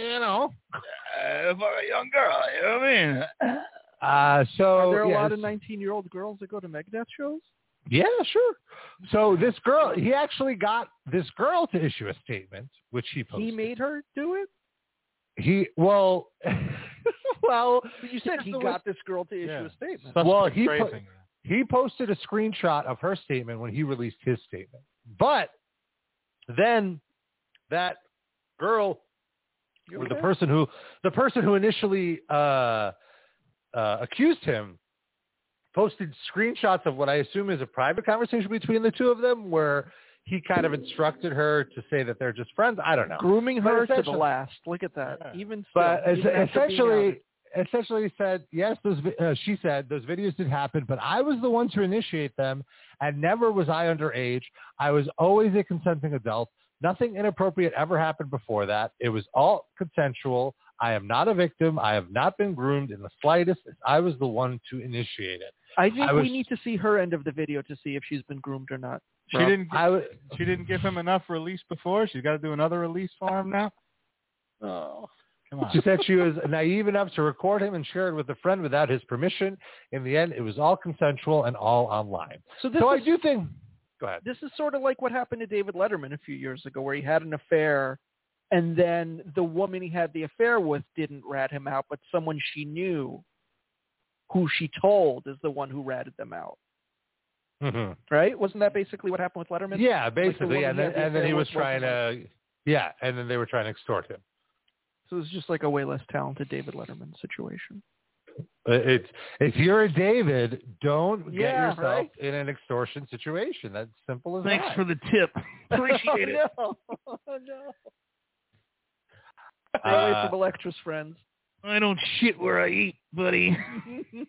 young girl. You know what I mean? So are there a lot of 19-year-old girls that go to Megadeth shows? Yeah, sure. So this girl, he actually got this girl to issue a statement, which he posted. He made her do it? Well, but you said he got this girl to issue a statement. Well, he posted a screenshot of her statement when he released his statement. But then that girl, the person who initially accused him, posted screenshots of what I assume is a private conversation between the two of them, where he kind of instructed her to say that they're just friends. I don't know, grooming her to the last. Look at that. Yeah. Even still, essentially said yes. She said those videos did happen, but I was the one to initiate them, and never was I underage. I was always a consenting adult. Nothing inappropriate ever happened before that. It was all consensual. I am not a victim. I have not been groomed in the slightest. I was the one to initiate it. I think we need to see her end of the video to see if she's been groomed or not. She didn't give him enough release before. She's got to do another release for him now. Oh, come on. She said she was naive enough to record him and share it with a friend without his permission. In the end, it was all consensual and all online. I do think. Go ahead. This is sort of like what happened to David Letterman a few years ago, where he had an affair, and then the woman he had the affair with didn't rat him out, but someone she knew, who she told, is the one who ratted them out. Mm-hmm. Right? Wasn't that basically what happened with Letterman? Yeah, basically. Like and then he was trying to, and then they were trying to extort him. So it was just like a way less talented David Letterman situation. It's if you're a David, don't get yourself right? in an extortion situation. That's simple as Thanks that. for the tip. Appreciate it. No. Stay away from Electra's friends. I don't shit where I eat, buddy. He's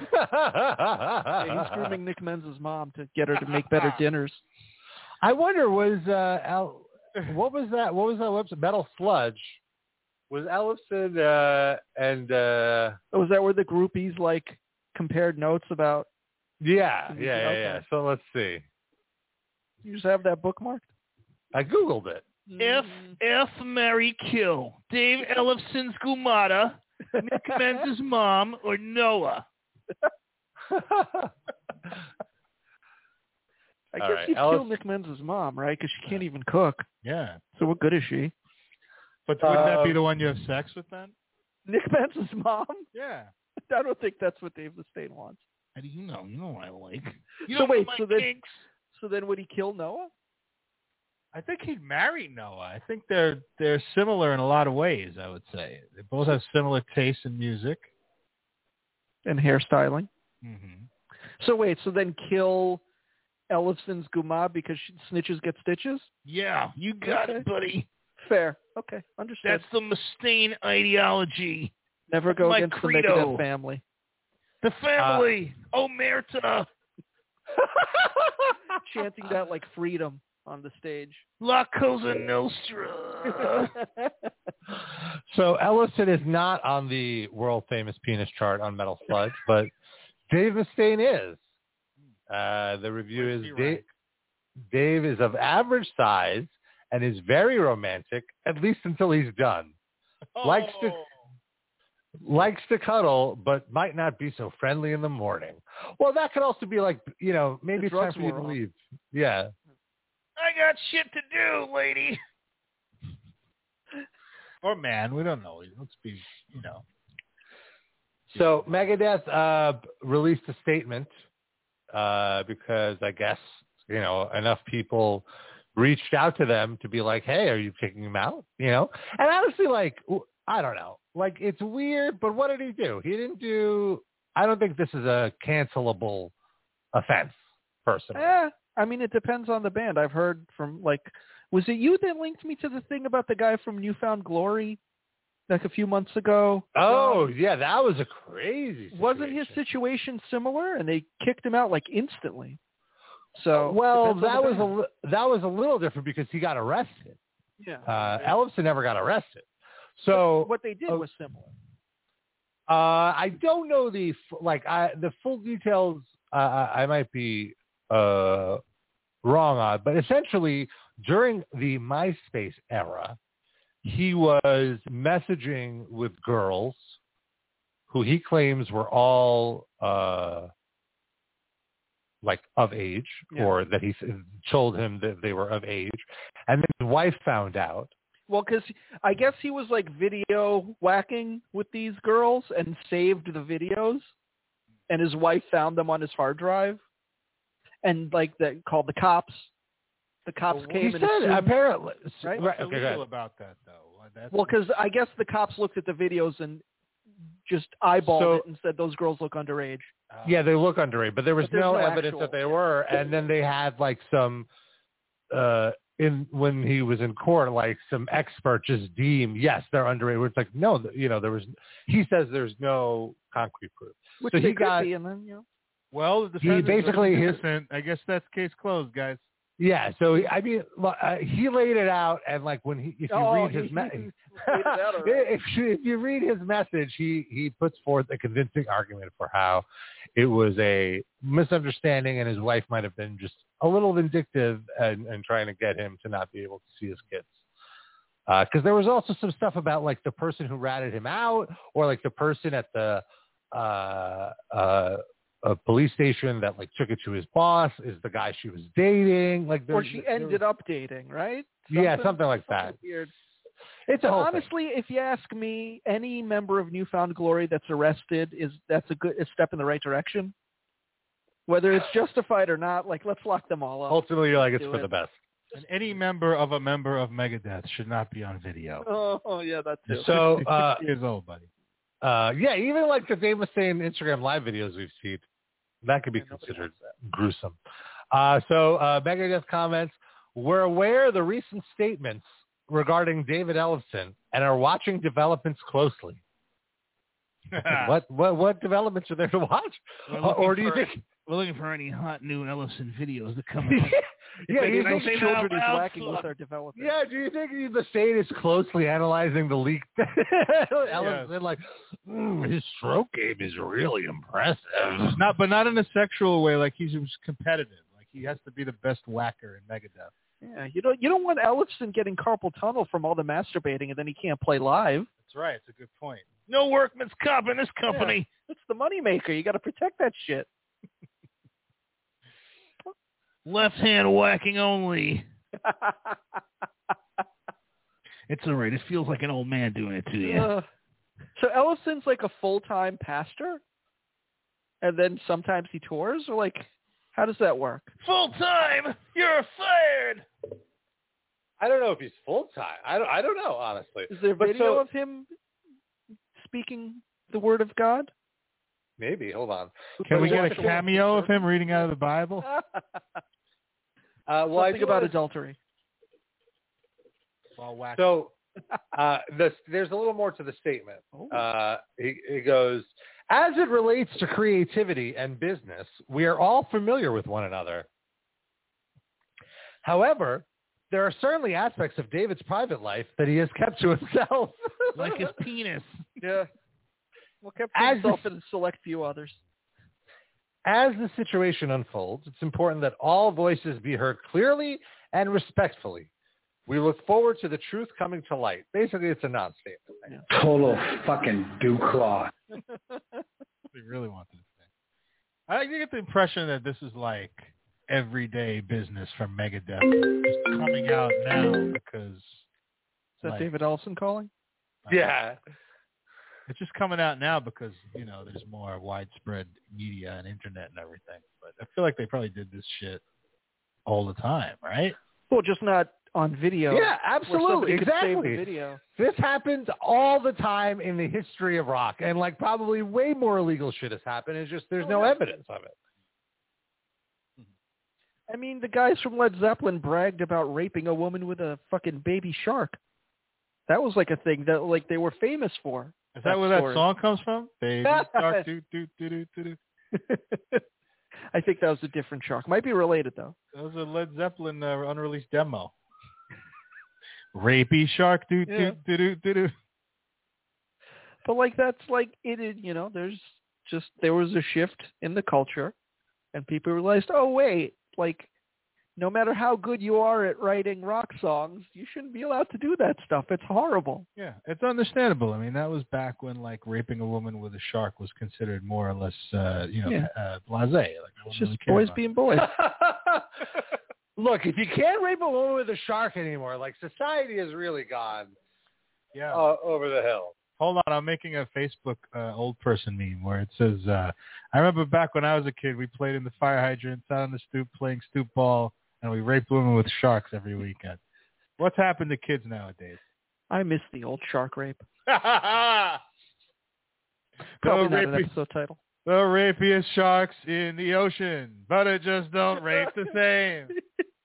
grooming Nick Menza's mom to get her to make better dinners. I wonder, what was that? What was that website? Metal Sludge. Was Ellison and was that where the groupies like compared notes about? Yeah. Okay. So let's see. You just have that bookmarked? I Googled it. F. Marry, Kill. Dave Ellefson's Gumata, Nick Menza's mom, or Noah. I guess you'd kill Nick Menza's mom, right? Because she can't even cook. Yeah. So what good is she? But wouldn't that be the one you have sex with then? Nick Menza's mom? Yeah. I don't think that's what Dave Mustaine wants. How do you know? You know what I like. So then would he kill Noah? I think he'd marry Noah. I think they're similar in a lot of ways, I would say. They both have similar tastes in music. And hairstyling. Mm-hmm. So then kill Ellefson's Guma because snitches get stitches? Yeah, you got it, buddy. Fair. Okay, understood. That's the Mustaine ideology. Never go my against credo. the Megadeth family. The family. Omerta. Chanting that like freedom on the stage. La Cosa Nostra. So Ellison is not on the world famous penis chart on Metal Sludge, but Dave Mustaine is. The review is Dave is of average size and is very romantic, at least until he's done. Likes to cuddle, but might not be so friendly in the morning. Well, that could also be like, maybe it's time for you to leave. Yeah. I got shit to do, lady. Or man, we don't know. Let's be, So Megadeth released a statement because I guess, enough people reached out to them to be like, hey, are you kicking him out? And honestly, I don't know. It's weird, but what did he do? I don't think this is a cancelable offense, personally. It depends on the band. I've heard from, was it you that linked me to the thing about the guy from Newfound Glory, a few months ago? Oh, yeah, that was a crazy situation. Wasn't his situation similar? And they kicked him out, instantly. So, that was a little different because he got arrested. Yeah. Ellefson never got arrested. So what they did was similar. I don't know the full details. I might be wrong on, but essentially during the MySpace era, he was messaging with girls who he claims were all of age, or that he told him that they were of age, and then his wife found out. Well, because I guess he was video whacking with these girls and saved the videos, and his wife found them on his hard drive, and that called the cops. The cops came he and said assumed, apparently. Right? Right, What's illegal about that, though? Because I guess the cops looked at the videos and just eyeballed it and said those girls look underage. Yeah, they look underage, but there was no evidence actual, that they were. And then they had some when he was in court, some expert just deemed, yes, they're underage. It's no, there was. He says there's no concrete proof. Which so they he could got. be, and then Well, the defendant was innocent. I guess that's case closed, guys. Yeah, so he laid it out, and if you read his message, he puts forth a convincing argument for how it was a misunderstanding, and his wife might have been just a little vindictive and trying to get him to not be able to see his kids. Because there was also some stuff about the person who ratted him out, or the person at the a police station that took it to his boss is the guy she was dating. Or she ended up dating, right? Something like that. Weird. It's a whole honestly, if you ask me, any member of Newfound Glory that's arrested that's a good step in the right direction. Whether it's justified or not, like, let's lock them all up. Ultimately, you're like, it's Do for it. the best. And any member of Megadeth should not be on video. Oh yeah, that's it. So, 60 years old, buddy. yeah, even like the Dave Mustaine Instagram live videos we've seen, that could be Yeah, nobody considered wants gruesome. So Megadeth comments, we're aware of the recent statements regarding David Ellefson and are watching developments closely. What developments are there to watch? Or do you think... We're looking for any hot new Ellison videos to come out. Yeah, Maybe do you those think children is out whacking loud. with our developers. Yeah, do you think Mustaine is closely analyzing the leaked Ellefson? Like, his stroke game is really impressive. But not in a sexual way. Like he's competitive. Like he has to be the best whacker in Megadeth. Yeah, you don't want Ellefson getting carpal tunnel from all the masturbating, and then he can't play live. That's right. It's a good point. No workman's comp in this company. Yeah, it's the moneymaker. You got to protect that shit. Left hand whacking only. It's all right. It feels like an old man doing it to you. So Ellison's like a full-time pastor, and then sometimes he tours, or like, how does that work? Full time. You're fired. I don't know if he's full-time. I don't know, honestly. Is there But video of him speaking the word of God? Maybe. Hold on. Can we get a Sexual- cameo of him reading out of the Bible? Well, I Something do about wanna- adultery. While whacking. So there's a little more to the statement. He goes, as it relates to creativity and business, we are all familiar with one another. However, there are certainly aspects of David's private life that he has kept to himself. Like his penis. Yeah. Well, kept to himself and a select few others. As the situation unfolds, it's important that all voices be heard clearly and respectfully. We look forward to the truth coming to light. Basically, it's a non-statement. Total fucking dewclaw. They really wanted to say. I get the impression that this is like everyday business from Megadeth, just coming out now because. Is that like, David Ellison calling? Yeah. It's just coming out now because, there's more widespread media and internet and everything. But I feel like they probably did this shit all the time, right? Well, just not on video. Yeah, where absolutely. somebody could save Exactly. the video. This happens all the time in the history of rock. And like probably way more illegal shit has happened. It's just there's no evidence of it. I mean, the guys from Led Zeppelin bragged about raping a woman with a fucking baby shark. That was like a thing that like they were famous for. Is that where story. that song comes from? Baby shark, do do do do do do. I think that was a different shark. Might be related though. That was a Led Zeppelin unreleased demo. Rapey shark, do do do do do do. But like that's like it is. There was a shift in the culture, and people realized, oh wait, like no matter how good you are at writing rock songs, you shouldn't be allowed to do that stuff. It's horrible. Yeah, it's understandable. I mean, that was back when like raping a woman with a shark was considered more or less, blasé. Like, It's just boys being boys. Look, if you can't rape a woman with a shark anymore, like society has really gone over the hill. Hold on, I'm making a Facebook old person meme where it says, I remember back when I was a kid, we played in the fire hydrant, sat on the stoop playing stoop ball, and we raped women with sharks every weekend. What's happened to kids nowadays? I miss the old shark rape. The Probably not an episode title. rapiest sharks in the ocean, but it just don't rape the same.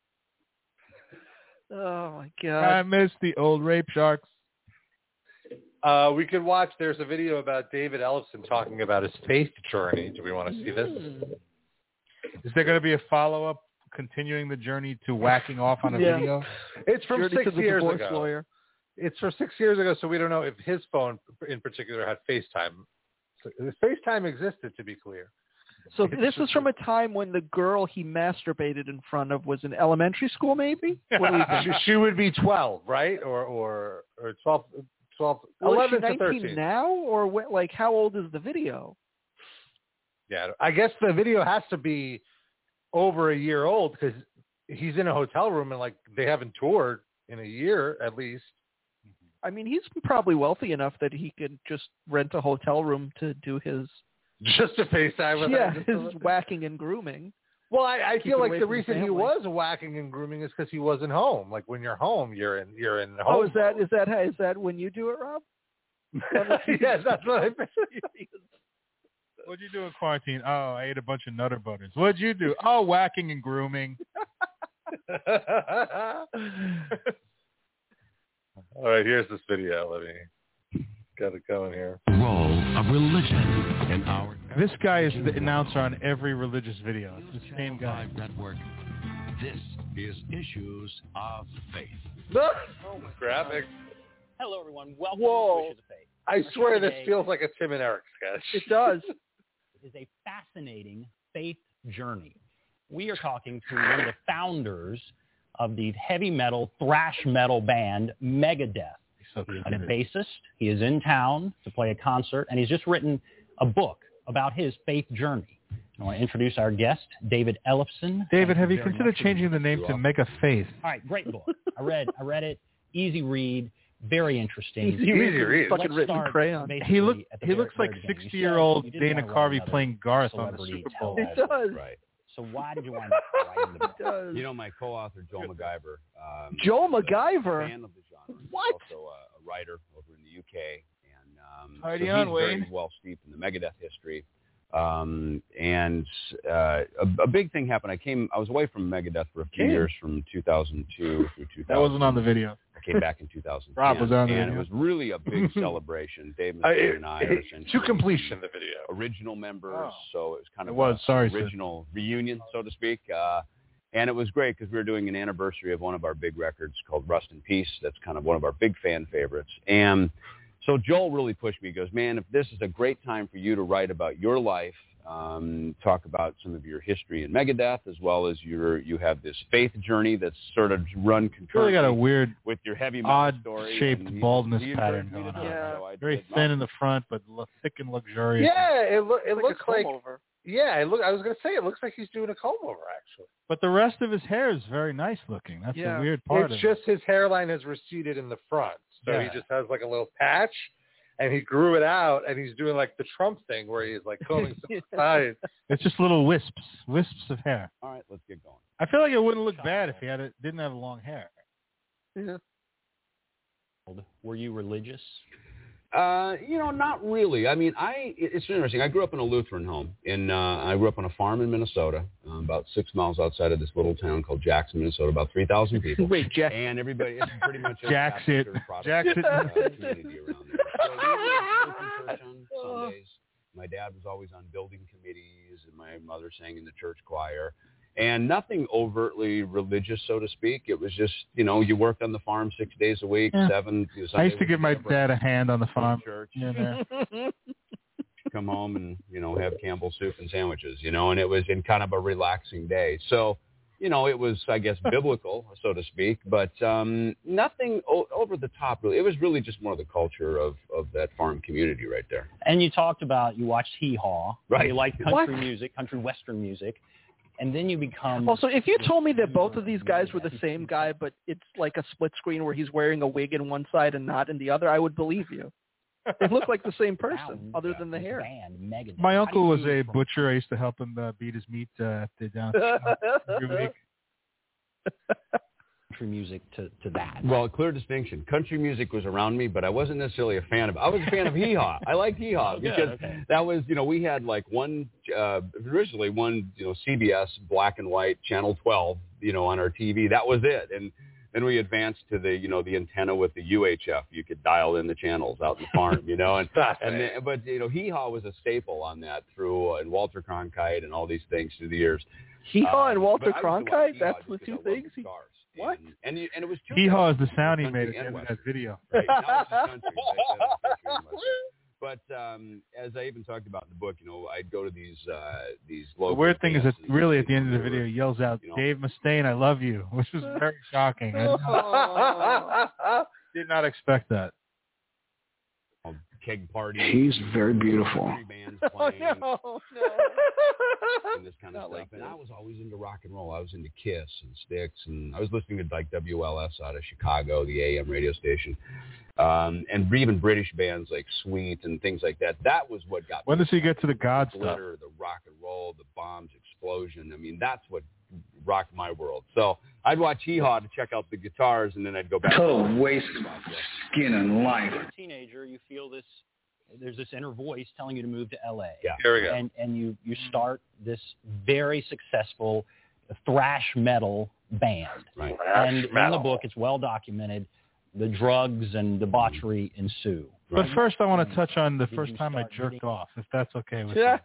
Oh my god! I miss the old rape sharks. We could watch. There's a video about David Ellefson talking about his faith journey. Do we want to see this? Is there going to be a follow-up continuing the journey to whacking off on a video? It's from Journey 6 to the years divorce ago. lawyer. It's from 6 years ago, so we don't know if his phone in particular had FaceTime. So, FaceTime existed, to be clear. So this is from a time when the girl he masturbated in front of was in elementary school, maybe? What do we think? She would be 12, right? Or 12, Well, 11 is she to 19 13. now, or what, like how old is the video? Yeah, I guess the video has to be over a year old because he's in a hotel room and like they haven't toured in a year at least. I mean, he's probably wealthy enough that he could just rent a hotel room to do his Just to FaceTime with Yeah, her. his whacking and grooming. Well, I Keep feel it like away the from the reason he family. was whacking and grooming is because he wasn't home. Like when you're home, you're in home. Oh, is that when you do it, Rob? Yes, that's what I meant. What'd you do in quarantine? Oh, I ate a bunch of Nutter Butters. What'd you do? Oh, whacking and grooming. All right, here's this video. Let me get it going here. Role of religion in our This guy is the announcer on every religious video. It's the same guy. Network. This is Issues of Faith. Graphic. Hello, everyone. Welcome Whoa. to Issues of Faith. I swear this Today, feels like a Tim and Eric sketch. It does. It is a fascinating faith journey. We are talking to one of the founders of the heavy metal, thrash metal band Megadeth. So He's a bassist. He is in town to play a concert, and he's just written a book about his faith journey. I want to introduce our guest, David Ellefson. David, Thank have you very considered much for changing the being name here. to Mega Faith? All right, great book. I read it. Easy read. Very interesting. Easy read. Fucking Let's written start crayon. basically He looks at the like very beginning. You 60-year-old said you didn't Dana want to write Carvey another playing Garth on the celebrity Super Bowl. It does. Right. So why did you wind up writing the book? It does. You know, my co-author, Joe MacGyver. Joe is a MacGyver? fan of the genre. What? He's also a writer over in the UK. And Party so on, he's very Wayne. well steeped in the Megadeth history. And a big thing happened. I was away from Megadeth for a few years from 2002 through 2000. That wasn't on the video. I came back in 2010. Rob was on the and video. it was really a big celebration. Dave Mustaine and I are essentially To completion, the video. original members, Oh. so it was kind of It was, sorry, sir. original reunion, so to speak. And it was great because we were doing an anniversary of one of our big records called Rust in Peace. That's kind of one of our big fan favorites. And so Joel really pushed me. He goes, man, if this is a great time for you to write about your life, talk about some of your history in Megadeth, as well as you have this faith journey that's sort of run Really concurrently got a weird, with your heavy metal story. odd-shaped And he baldness encouraged pattern me to going do on. it. Yeah. So I Very did thin my- in the front, but thick and luxurious. Yeah, it Like looks a like. comb over. Yeah, I was gonna say it looks like he's doing a comb over actually. But the rest of his hair is very nice looking. That's Yeah. the weird part It's of just his hairline has receded in the front, so he Yeah. just has like a little patch, and he grew it out, and he's doing like the Trump thing where he's like combing some sides. it. It's just little wisps of hair. All right, let's get going. I feel like it wouldn't look bad if he didn't have long hair. Yeah. Were you religious? Not really. I mean, it's interesting. I grew up in a Lutheran home. I grew up on a farm in Minnesota, about 6 miles outside of this little town called Jackson, Minnesota, about 3,000 people. Wait, Jack. And everybody, it's pretty much a Jackson. Catholic or Protestant, Jackson. community around there. So we were at Lutheran church on Sundays. My dad was always on building committees, and my mother sang in the church choir. And nothing overtly religious, so to speak. It was just, you worked on the farm 6 days a week, Yeah. 7. I used to give my dad a hand on the farm. Church. Yeah, Come home and, have Campbell's soup and sandwiches, and it was in kind of a relaxing day. So, it was, I guess, biblical, so to speak, but nothing over the top, really. It was really just more the culture of that farm community right there. And you talked about you watched Hee Haw. Right. You liked country What? music, country western music, and then you become. Also, if you told me that both of these guys were the same guy, but it's like a split screen where he's wearing a wig in one side and not in the other, I would believe you. They look like the same person, other than the hair. Band, Megadeth. My How uncle do was you a from butcher. I used to help him beat his meat at the down every week. country music to that. Well, clear distinction. Country music was around me, but I wasn't necessarily a fan of it. I was a fan of Hee Haw. I liked Hee Haw because that was, we had like originally one, CBS black and white channel 12, on our TV. That was it. And then we advanced to the, the antenna with the UHF. You could dial in the channels out in the farm, but Hee Haw was a staple on that and Walter Cronkite and all these things through the years. Hee Haw and Walter but I used to watch Cronkite? Hee Haw That's just the because two I loved things? the stars. What? And it was Hee Haw is the sound he country made at the and end of western. that video. Right. Now it's just country. Right? But as I even talked about in the book, I'd go to these local. The weird thing is that dances really at the end of the where, video he yells out, Dave Mustaine, I love you, which was very shocking. I did not expect that. keg parties. She's very beautiful. Bands Oh, playing, no. and this kind of Not stuff. like And this. I was always into rock and roll. I was into Kiss and Styx, and I was listening to like WLS out of Chicago, the AM radio station, and even British bands like Sweet and things like that. That was what got When me. does he get to the God stuff? Glitter, the rock and roll, the bombs, explosion. I mean, that's what rocked my world. So I'd watch Hee Haw to check out the guitars, and then I'd go back. Total waste of skin and life. As a teenager, you feel this. There's this inner voice telling you to move to LA. Yeah. Here we go. And you start this very successful thrash metal band. Right. And in the book, it's well documented. The drugs and debauchery ensue. But first, I want to touch on the Did first you time I start jerked getting- off, if that's okay with Yeah.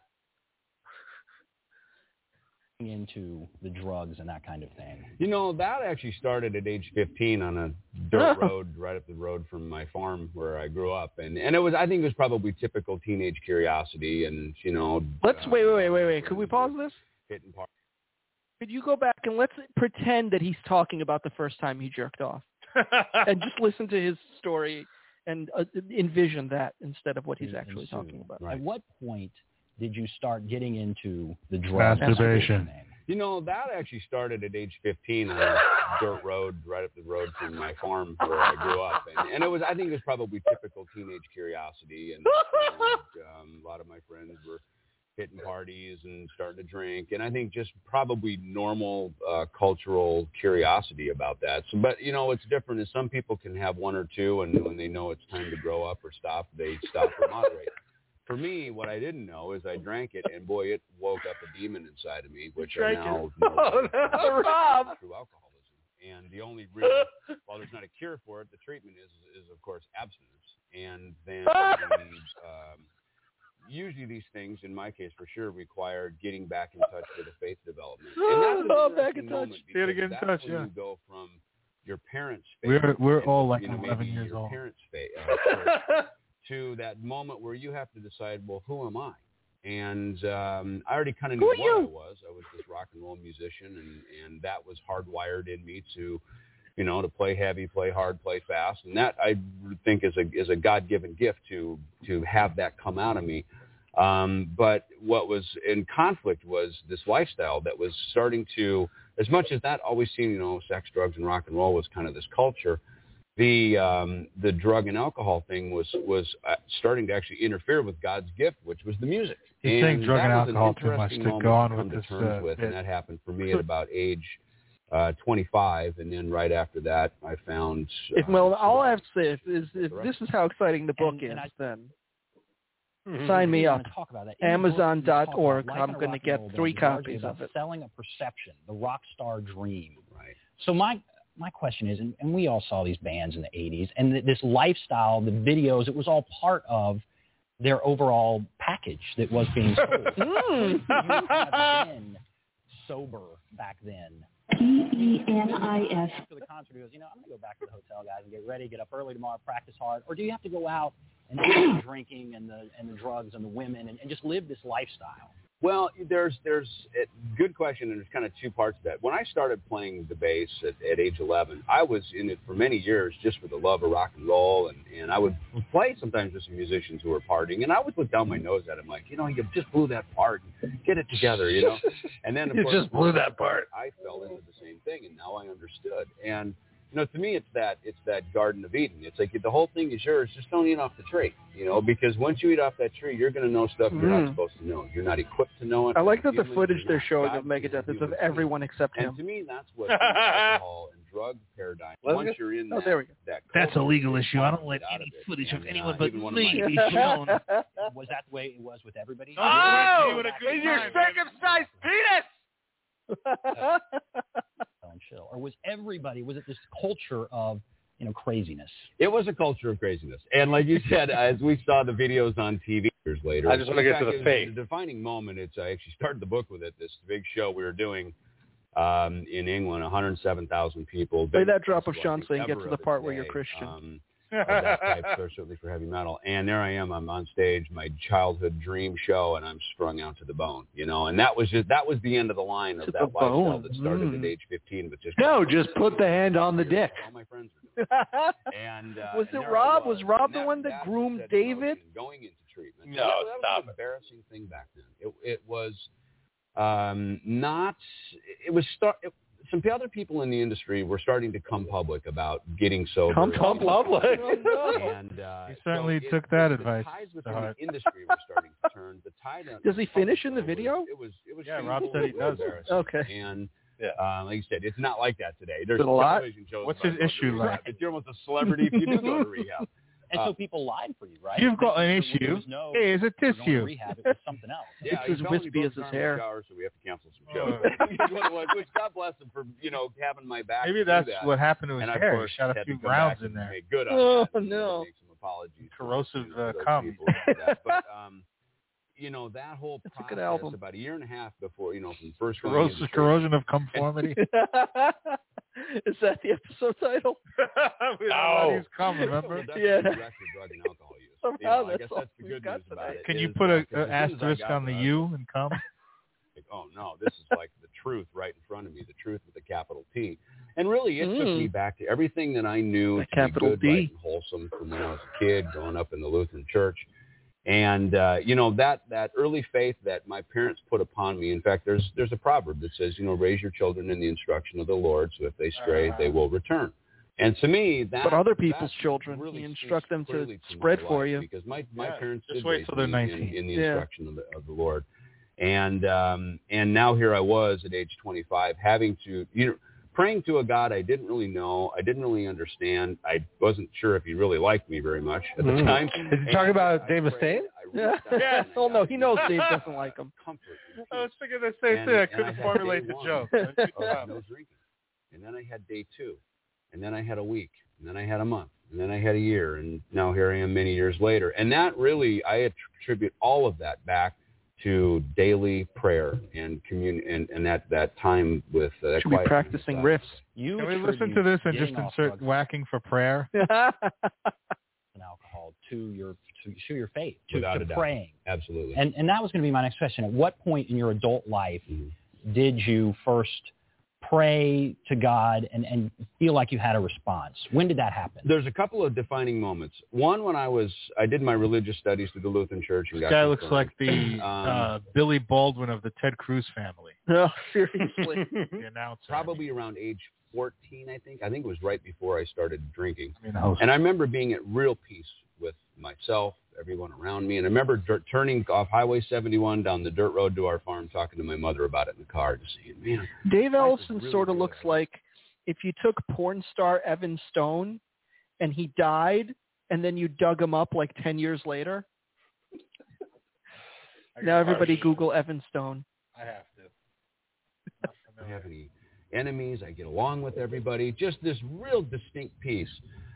Into the drugs and that kind of thing. You know, that actually started at age 15 on a dirt road right up the road from my farm where I grew up. And it was, I think it was probably typical teenage curiosity and, you know. Let's wait. Could we pause this? Hitting parties. Could you go back and let's pretend that he's talking about the first time he jerked off, and just listen to his story and envision that instead of what he's actually Ensue. talking about. At what point did you start getting into the drugs? Masturbation. You know, that actually started at age 15 on a dirt road right up the road from my farm where I grew up. And it was, I think it was probably typical teenage curiosity. And a lot of my friends were hitting parties and starting to drink. And I think just probably normal cultural curiosity about that. So, but, you know, what's different is some people can have one or two, and when they know it's time to grow up or stop, they stop or moderate. For me, what I didn't know is I drank it, and boy, it woke up a demon inside of me, which I now know Rob. through alcoholism. And the only real, while there's not a cure for it, the treatment is of course abstinence. And then usually these things, in my case for sure, require getting back in touch with a faith development. And that's an Back in interesting touch. moment Get because in that's touch, when yeah. you go from your parents' faith, We're and, all like you know, 11 maybe years your old. parents' faith, to that moment where you have to decide, well, who am I? And I already kind of knew what I was. I was this rock and roll musician, and that was hardwired in me to, you know, to play heavy, play hard, play fast, and that I think is a God-given gift to have that come out of me. But what was in conflict was this lifestyle that was starting to, as much as that always seemed, you know, sex, drugs, and rock and roll was kind of this culture. The drug and alcohol thing was starting to actually interfere with God's gift, which was the music. You're saying drug and alcohol too much to go on with this bit. And that happened for me at about age 25, and then right after that, I found. All I have to say is if this is how exciting the book is, then sign me up. Talk about that. Amazon.org. Like I'm going to get 3 copies of it. Selling a perception, the rock star dream. Right. So my question is, and we all saw these bands in the 80s, and this lifestyle, the videos, it was all part of their overall package that was being sold. You have been sober back then. PENIS. After the concert, he goes, I'm going to go back to the hotel, guys, and get ready, get up early tomorrow, practice hard. Or do you have to go out and do the drinking and the drugs and the women and just live this lifestyle? Well, there's a good question, and there's kind of 2 parts to that. When I started playing the bass at age 11, I was in it for many years just for the love of rock and roll, and I would play sometimes with some musicians who were partying, and I would look down my nose at them like, you just blew that part, get it together, And then, of course, just blew that part. I fell into the same thing, and now I understood. And to me, it's that Garden of Eden. It's like the whole thing is yours. Just don't eat off the tree, because once you eat off that tree, you're going to know stuff you're not supposed to know. You're not equipped to know it. I like that the footage they're showing of Megadeth is of everyone except him. And to me, that's what the alcohol and drug paradigm. Once you're in that, there we go. That's a legal issue. I don't let any footage of anyone but me be shown. Was that the way it was with everybody? Oh, in your circumcised penis! Chill. Or was it this culture of craziness? It was a culture of craziness, and like you said, as we saw the videos on TV years later, I just want to get to the fake. The defining moment. I actually started the book with it. This big show we were doing in England, 107,000 people. Play that drop of Sean so you can get to the part where you're Christian. That type, certainly for heavy metal. And there I am. I'm on stage, my childhood dream show, and I'm strung out to the bone. And that was the end of the line of that lifestyle that started at age 15. But just put the hand on the dick. All my friends were doing. And was and it there Rob? I Was Rob the one that set groomed in David? motion going into treatment. No, that stop was an embarrassing thing back then. It was not. It was some other people in the industry were starting to come public about getting sober. Come public. And he certainly so took that the advice. Ties within the industry were starting to turn. The tide. Does he finish in the video? It was. Yeah, Rob said he does. Okay. And yeah. like you said, it's not like that today. There's a lot? television shows. What's about his going to issue rehab. like? If you're almost a celebrity if you do go to rehab. And so people lied for you, right? You've got an There issue. was no, Hey, is it we're going to tissue? rehab. It was something else. Yeah, It's as wispy as his hair. Shower, so we have to cancel some shows. Which God bless him for having my back. Maybe to do that's that. what happened to his And of hair. course, He shot a had few to come rounds back in there. and make good on Oh, that. no. Make some apologies. Corrosive for those cum. people who did that. But that whole That's a process good album. about a year and a half before from first going Corrosive into corrosion of conformity. Is that the episode title? No. He's cum, remember? Yeah. Drug and alcohol use. Somehow I that's guess all that's the we've good got news about today. it. Can you is put that, 'cause an as soon as I asterisk got on the that, U and cum? like, oh no, this is like the truth right in front of me, the truth with a capital T. And really, it took me back to everything that I knew to capital be good, D. right, and wholesome from when I was a kid, growing up in the Lutheran Church. And that early faith that my parents put upon me. In fact, there's a proverb that says, raise your children in the instruction of the Lord, so if they stray, they will return. And to me, that. But other people's that children, really you instruct them to speaks clearly spread my for life, you. because my parents just did wait raise till they're me 19. in the instruction of the Lord. And now here I was at age 25, having to praying to a God I didn't really know, I didn't really understand. I wasn't sure if he really liked me very much at the time. Is he talking about Dave Mustaine? Yeah. Oh no, he knows Dave doesn't like him. Comfort. I was thinking the same thing. I couldn't formulate the joke. No drinking. And then I had day 2. And then I had a week. And then I had a month. And then I had a year. And now here I am many years later. And that really, I attribute all of that back to daily prayer and communion and that time with that Should be quiet practicing time. riffs. Can we listen to this and just insert whacking for prayer? And alcohol to your faith, Without to a doubt. praying. Absolutely. And that was going to be my next question. At what point in your adult life did you first pray to God and feel like you had a response? When did that happen? There's a couple of defining moments. One, when I did my religious studies through the Lutheran Church. And This got guy looks confirmed. like the Billy Baldwin of the Ted Cruz family. No, seriously. The announcer. Probably around age 14, I think. I think it was right before I started drinking. I mean, And I remember being at real peace with myself, everyone around me. And I remember turning off Highway 71 down the dirt road to our farm, talking to my mother about it in the car, just saying, man. Dave Ellefson really sort of good. looks like if you took porn star Evan Stone and he died and then you dug him up like 10 years later. Now everybody Google Evan Stone. I have to. I don't have any enemies. I get along with everybody. Just this real distinct peace.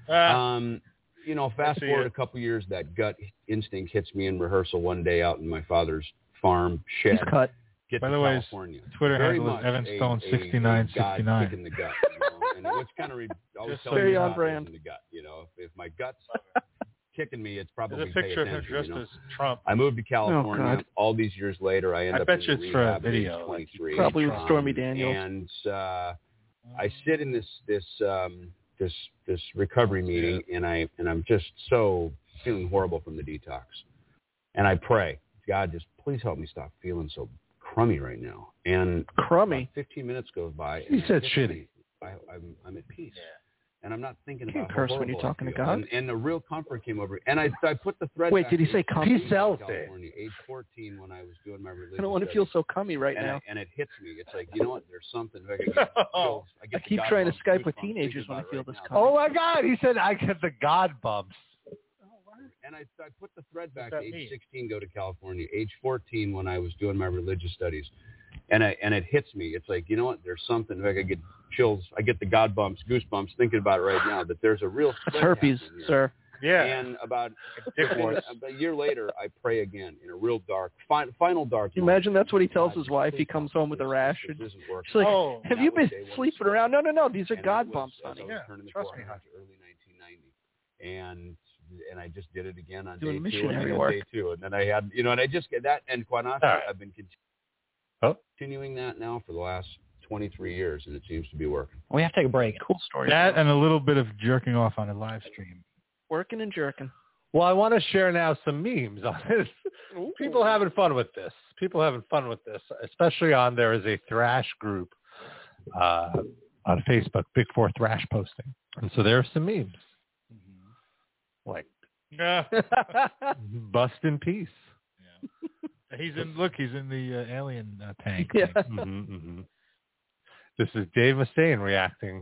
Fast forward a couple years, that gut instinct hits me in rehearsal one day out in my father's farm shed. He's cut. Get By to the way, California. Twitter Very handle is much Evan Stone a 6969. God kick in the gut, and it's kind of always Just telling very me on God brand. in the gut. If my gut's kicking me, it's probably There's a picture of pay him attention, dressed as Trump. I moved to California. God. All these years later, I end I up bet in you the it's for a rehab at age video. 23. Probably with Stormy Daniels. And I sit in this recovery meeting, and I'm just so feeling horrible from the detox, and I pray, God, just please help me stop feeling so crummy right now. And crummy. 15 minutes goes by. He and said it hits shitty. me. I'm at peace. And I'm not thinking You can't about how curse when you're horrible I talking to feel. God. And the real comfort came over. And I put the thread Wait, back did he to say age cum? 14 He sells in it. California, age 14 when I was doing my religious I don't want to feel so cummy right and now. and it hits me. It's like, you know what? There's something. I get chills. I get I keep the trying to goosebumps Skype with thinking teenagers when I about it feel right this now. coming. Oh my God! He said I get the God bumps. And I put the thread back What's to that age mean? 16, go to California. Age 14 when I was doing my religious studies. And it hits me. It's like, you know what? There's something. Like I get chills. I get the God bumps, goosebumps thinking about it right now. That there's a real That's thread herpes, happening here. sir. Yeah. And about Divorce. a year later, I pray again in a real dark, final dark. Can you moment. imagine that's what he tells God, his wife? He please comes help home with me. a rash. This And isn't working. she's like, Oh, have that you was been day one sleeping of around? No. These are And God that was bumps, as honey. I was turning the trust corner me, hon. to early 1990, and I just did it again on Doing day 2 and missionary then work. day 2, and then I had, and I just get that. And quite honestly, All right. I've been Oh. continuing that now for the last 23 years, and it seems to be working. We have to take a break. Cool story. That and a little bit of jerking off on a live stream. Working and jerking. Well, I want to share now some memes on this. People having fun with this. Especially on there is a thrash group on Facebook, Big Four Thrash posting. And so there are some memes. Like, bust in peace. Yeah. He's in the alien tank. Yeah. This is Dave Mustaine reacting.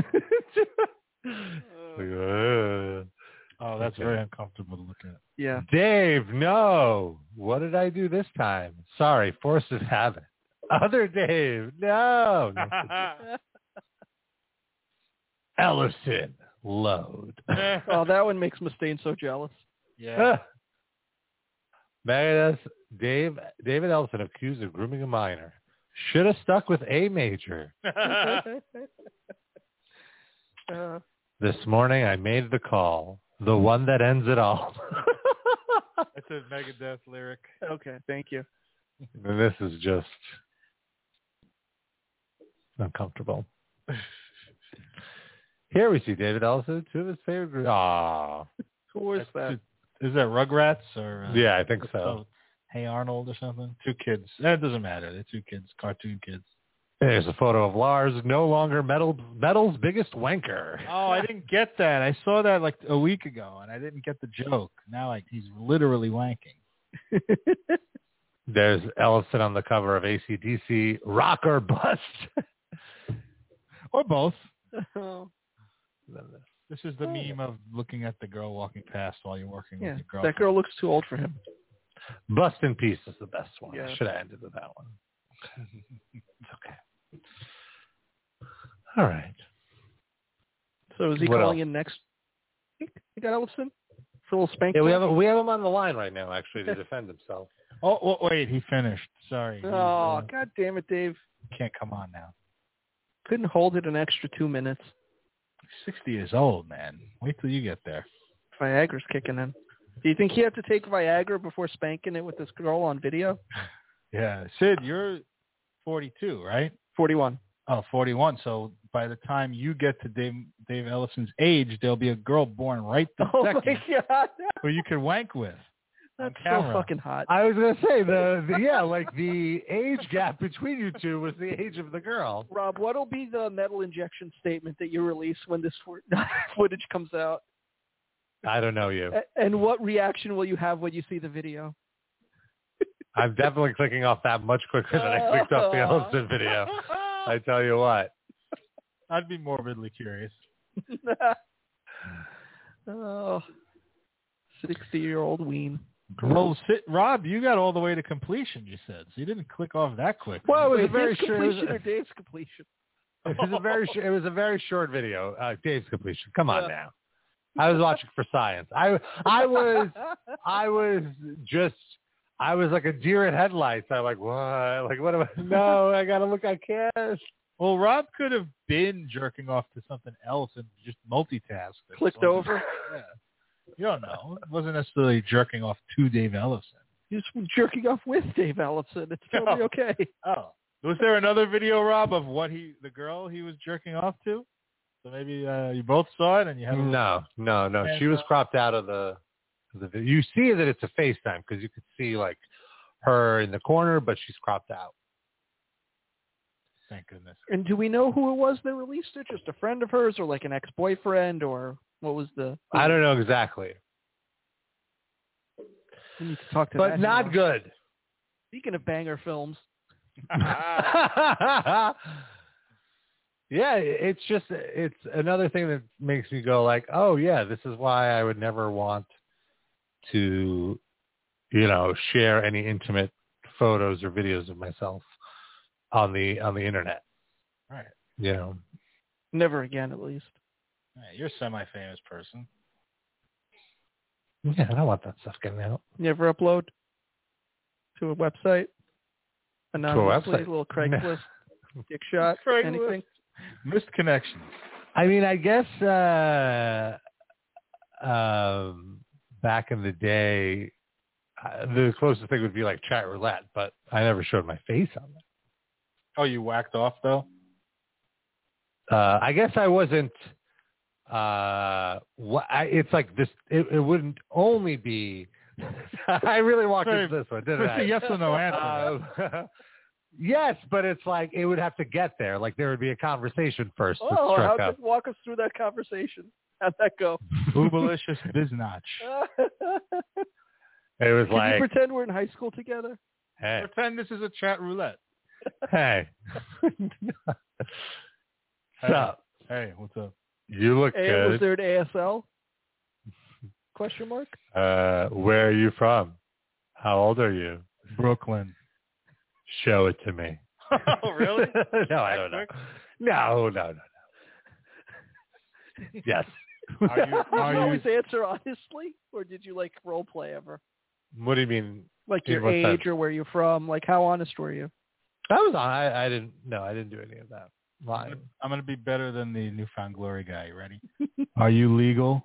Oh, that's very uncomfortable to look at. Yeah. Dave, no. What did I do this time? Sorry, forces habit. Other Dave, no. Ellison, load. Oh, that one makes Mustaine so jealous. Yeah. David Ellison accused of grooming a minor. Should have stuck with A major. This morning I made the call. The one that ends it all. That's a Megadeth lyric. Okay, thank you. And this is just uncomfortable. Here we see David Ellison, two of his favorite groups. Aww. Who is that? Is that Rugrats or? Yeah, I think so. Hey Arnold or something? Two kids. It doesn't matter. They're two kids, cartoon kids. There's a photo of Lars, no longer metal's biggest wanker. Oh, I didn't get that. I saw that like a week ago, and I didn't get the joke. Now he's literally wanking. There's Ellison on the cover of AC/DC, Rock or Bust. Or both. Oh. This is the meme of looking at the girl walking past while you're working with your girl. That girl looks too old for him. Bust in Peace is the best one. Yeah. I should have ended with that one. It's okay. All right. So is he What calling else? in next week? You got Ellison? For a little spank? Yeah, we have him on the line right now, actually, to defend himself. Oh, wait, he finished. Sorry. Oh, God damn it, Dave. Can't come on now. Couldn't hold it an extra 2 minutes. 60 years old, man. Wait till you get there. Viagra's kicking in. Do you think he had to take Viagra before spanking it with this girl on video? Yeah. Sid, you're 42, right? 41. Oh, 41. So by the time you get to Dave Ellison's age, there'll be a girl born right this second my God. who you can wank with. That's so fucking hot. I was going to say, the age gap between you two was the age of the girl. Rob, what'll be the metal injection statement that you release when this footage comes out? I don't know you. And what reaction will you have when you see the video? I'm definitely clicking off that much quicker than I clicked off the Ellison video. I tell you what. I'd be morbidly curious. Oh, 60-year-old ween. Well, Rob, you got all the way to completion, you said. So you didn't click off that quick. Well, it was Wait, a very his completion or Dave's completion? It was a very short video. Dave's completion. Come on now. I was watching for science. I was like a deer in headlights. I'm like, what? Like, what am I? No, I gotta look. I can't. Well, Rob could have been jerking off to something else and just multitasked. Clicked over. Yeah. You don't know. It wasn't necessarily jerking off to Dave Ellison. He was jerking off with Dave Ellison. It's totally okay. Oh. Was there another video, Rob, of the girl he was jerking off to? So maybe you both saw it and you had No. She was cropped out of the video. You see that it's a FaceTime because you could see like her in the corner, but she's cropped out. Thank goodness. And do we know who it was that released it? Just a friend of hers or like an ex-boyfriend or what was the... I don't know exactly. We need to talk to but that not hero. good. Speaking of banger films. Yeah, it's another thing that makes me go like, oh yeah, this is why I would never want to, share any intimate photos or videos of myself on the internet. Right. Never again, at least. Right, you're a semi-famous person. Yeah, I don't want that stuff getting out. Never upload to a website? Anonymously, website. a little Craigslist, dick shot, anything? Missed connections. I mean, I guess back in the day, the closest thing would be like chat roulette, but I never showed my face on that. Oh, you whacked off though? I guess I wasn't. It's like this. It wouldn't only be. I really walked into this one, didn't I? It's a yes or no answer. Yes, but it's like it would have to get there. Like there would be a conversation first. Walk us through that conversation. How'd that go? Boobalicious biznatch. It was Can you pretend we're in high school together? Hey. Pretend this is a chat roulette. Hey. Hey, what's up? You look good. Was there an ASL? Question mark? Where are you from? How old are you? Brooklyn. Show it to me. Oh, really? No, I don't know. No. Yes. Did you always answer honestly, or did you like role play ever? What do you mean? Like your age or where you're from? Like how honest were you? I was on. I didn't. No, I didn't do any of that. Lying. I'm gonna be better than the Newfound Glory guy. You ready? Are you legal?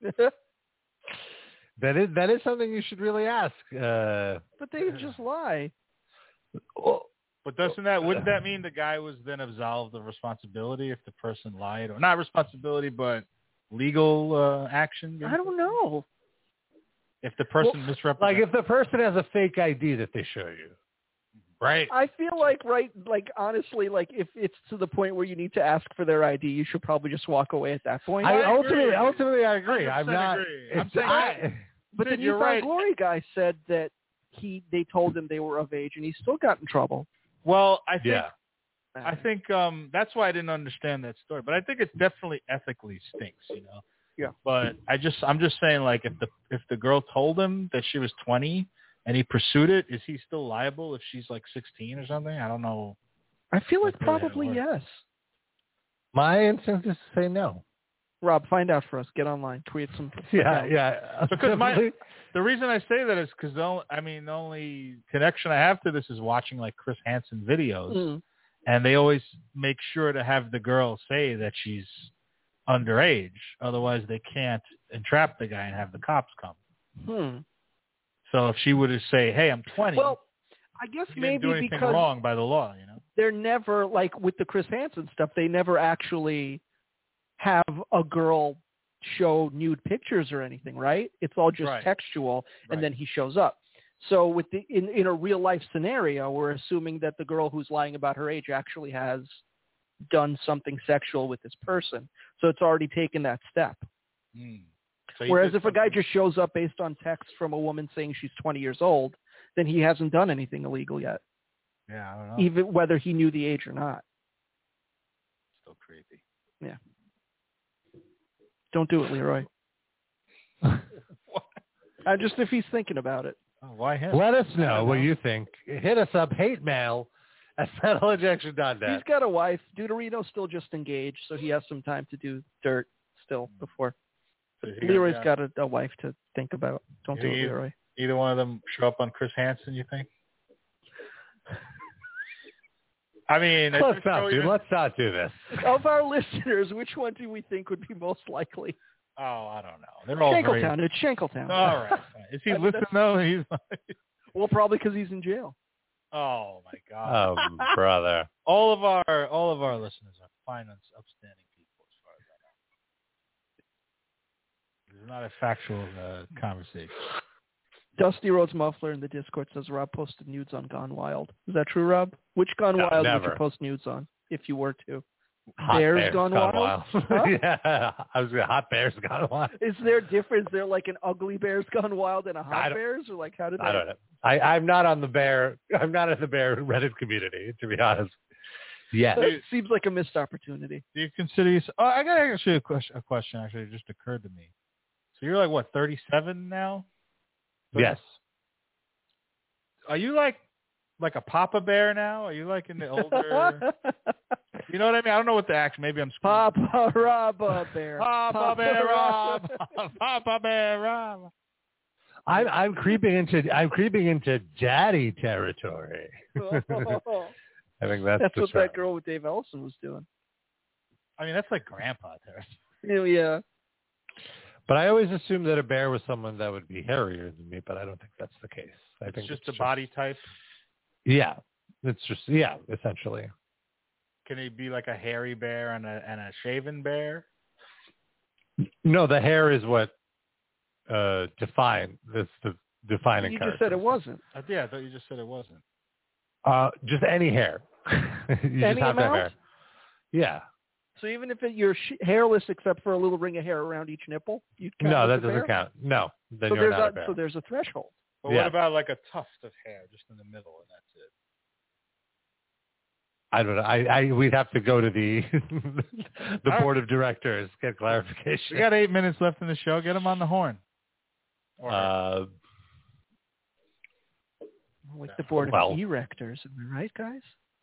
That is something you should really ask. But they just lie. But wouldn't that mean the guy was then absolved of responsibility if the person lied, or not responsibility, but legal action? I don't know. If the person misrepresents, like if the person has a fake ID that they show you, right? I feel like honestly, like if it's to the point where you need to ask for their ID, you should probably just walk away at that point. Ultimately, I agree. I'm not. But the Newfound Glory guy said that they told him they were of age, and he still got in trouble. Well, I think that's why I didn't understand that story. But I think it definitely ethically stinks, you know. Yeah. But I'm just saying, like, if the girl told him that she was 20 and he pursued it, is he still liable if she's like 16 or something? I don't know. I feel like probably yes. My instinct is to say no. Rob, find out for us. Get online. Tweet some. Yeah. Because the reason I say that is because the only connection I have to this is watching like Chris Hansen videos, and they always make sure to have the girl say that she's underage. Otherwise, they can't entrap the guy and have the cops come. So if she were to say, "Hey, I'm 20," well, I guess you maybe didn't do anything because wrong by the law, you know. They're never like with the Chris Hansen stuff. They never actually have a girl show nude pictures or anything, right? It's all just textual, and then he shows up. So with in a real life scenario, we're assuming that the girl who's lying about her age actually has done something sexual with this person. So it's already taken that step. So whereas if a guy just shows up based on text from a woman saying she's 20 years old, then he hasn't done anything illegal yet. Yeah, I don't know. Even whether he knew the age or not. Still creepy. Yeah. Don't do it, Leroy. Just if he's thinking about it. Oh, why him? Let us know what you think. Hit us up, hate mail at metalinjection.net. He's got a wife. Deuterino's still just engaged, so he has some time to do dirt still before. Leroy's got a wife to think about. Don't do it, Leroy. Either one of them show up on Chris Hansen, you think? I mean, let's not do this. Of our listeners, which one do we think would be most likely? Oh, I don't know. They're all Shankletown. It's Shankletown. All right. Is he listening though? He's well, probably because he's in jail. Oh my God. Oh, brother. All of our listeners are fine and upstanding people, as far as I know. This is not a factual conversation. Dusty Rhodes Muffler in the Discord says Rob posted nudes on Gone Wild. Is that true, Rob? Which Gone Wild would you post nudes on if you were to? Bears Gone Wild? Huh? Yeah, I was Hot Bears Gone Wild. Is there a difference? Is there like an ugly Bears Gone Wild and a Hot Bears, or like how did that? I don't know. I'm not on the bear. I'm not in the bear Reddit community, to be honest. Yeah, it seems like a missed opportunity. Do you consider yourself? Oh, I got to ask you a question. Actually, it just occurred to me. So you're like what, 37 now? Yes. Are you like a Papa Bear now? Are you like in the older? You know what I mean? I don't know what the action. Maybe I'm Papa Rob Bear. Papa Bear Rob. Papa Bear Rob. I'm creeping into daddy territory. I think that's what that girl with Dave Ellison was doing. I mean, that's like grandpa territory. Yeah. But I always assumed that a bear was someone that would be hairier than me, but I don't think that's the case. I think it's just a body type. Yeah. It's just, yeah, essentially. Can he be like a hairy bear and a shaven bear? No, the hair is what defining You just said it wasn't. Yeah, I thought you just said it wasn't. Just any hair. You Any just have to have amount? hair. Yeah. So even if you're hairless except for a little ring of hair around each nipple, you count No, as that a doesn't bear? count. No, then So you're there's not a bear. so there's a threshold. But Yeah. what about like a tuft of hair just in the middle and that's it? I don't know. We'd have to go to the the board of directors, get clarification. We got 8 minutes left in the show. Get him on the horn. Like the board of erectors, am I right, guys?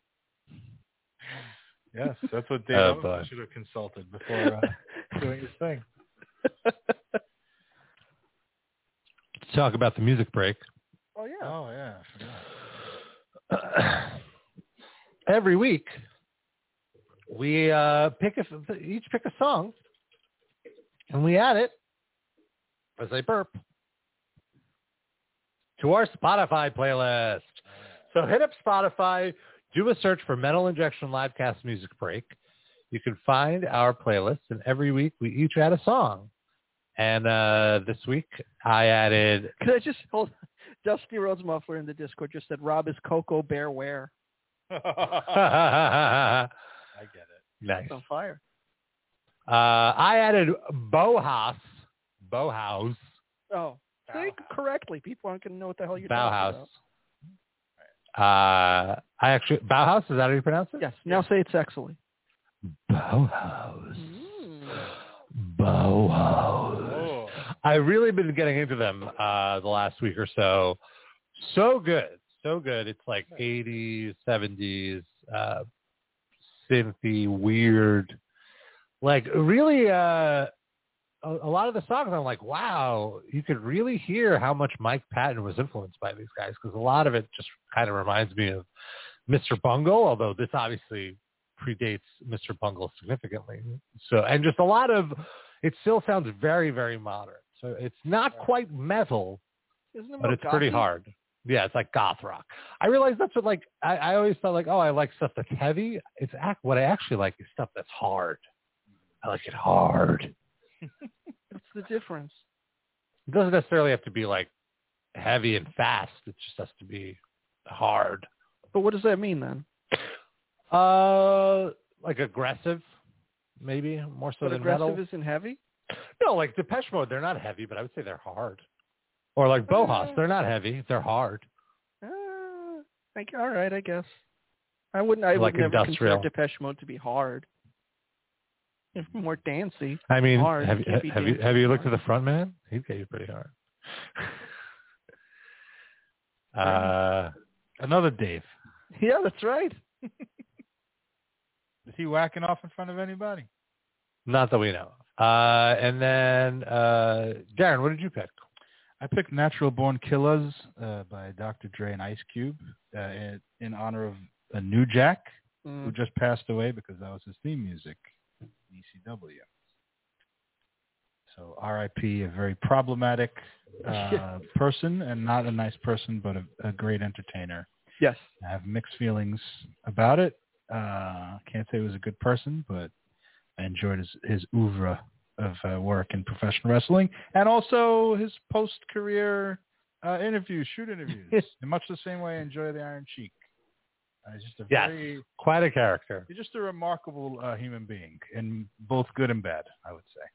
Yes, that's what Dave should have consulted before doing his thing. Let's talk about the music break. Oh yeah. Oh yeah. Every week, we each pick a song, and we add it as a burp to our Spotify playlist. So hit up Spotify, do a search for Metal Injection Livecast Music Break. You can find our playlist, and every week we each add a song. And this week I added... Could I just hold... Dusty Rhodes Muffler in the Discord just said, Rob is Coco Bear Ware. I get it. Nice. It's on fire. I added Bauhaus. Bauhaus. Oh, say it correctly. People aren't going to know what the hell you're talking Bauhaus. about. Bauhaus, is that how you pronounce it? Yes. Now say it sexily. Bauhaus. Bauhaus. Oh. I've really been getting into them the last week or so. So good. So good. It's like 80s, 70s, synthy, weird. Like really a lot of the songs I'm like, wow, you could really hear how much Mike Patton was influenced by these guys, because a lot of it just kind of reminds me of Mr. Bungle, although this obviously predates Mr. Bungle significantly. So, and just a lot of, it still sounds very, very modern. So it's not quite metal, but it's pretty hard. Yeah, it's like goth rock. I realize that's what, like, I always thought, like, oh, I like stuff that's heavy. What I actually like is stuff that's hard. I like it hard. What's the difference? It doesn't necessarily have to be, like, heavy and fast. It just has to be hard. But what does that mean, then? Like aggressive, maybe, more so than aggressive metal. isn't heavy? No, like Depeche Mode, they're not heavy, but I would say they're hard. Or like Bauhaus, they're not heavy, they're hard. All right, I guess. I would never consider Depeche Mode to be hard. It's more dancey. I mean, hard. have you looked at the front man? He'd get you pretty hard. Another Dave. Yeah, that's right. Is he whacking off in front of anybody? Not that we know. And then, Darren, what did you pick? I picked Natural Born Killers by Dr. Dre and Ice Cube in honor of New Jack, who just passed away because that was his theme music, ECW. So R.I.P., a very problematic person, and not a nice person, but a great entertainer. Yes. I have mixed feelings about it. Can't say he was a good person, but I enjoyed his oeuvre of work in professional wrestling, and also his post-career shoot interviews. In much the same way I enjoy the Iron Sheik. He's just quite a character. He's just a remarkable human being, in both good and bad, I would say.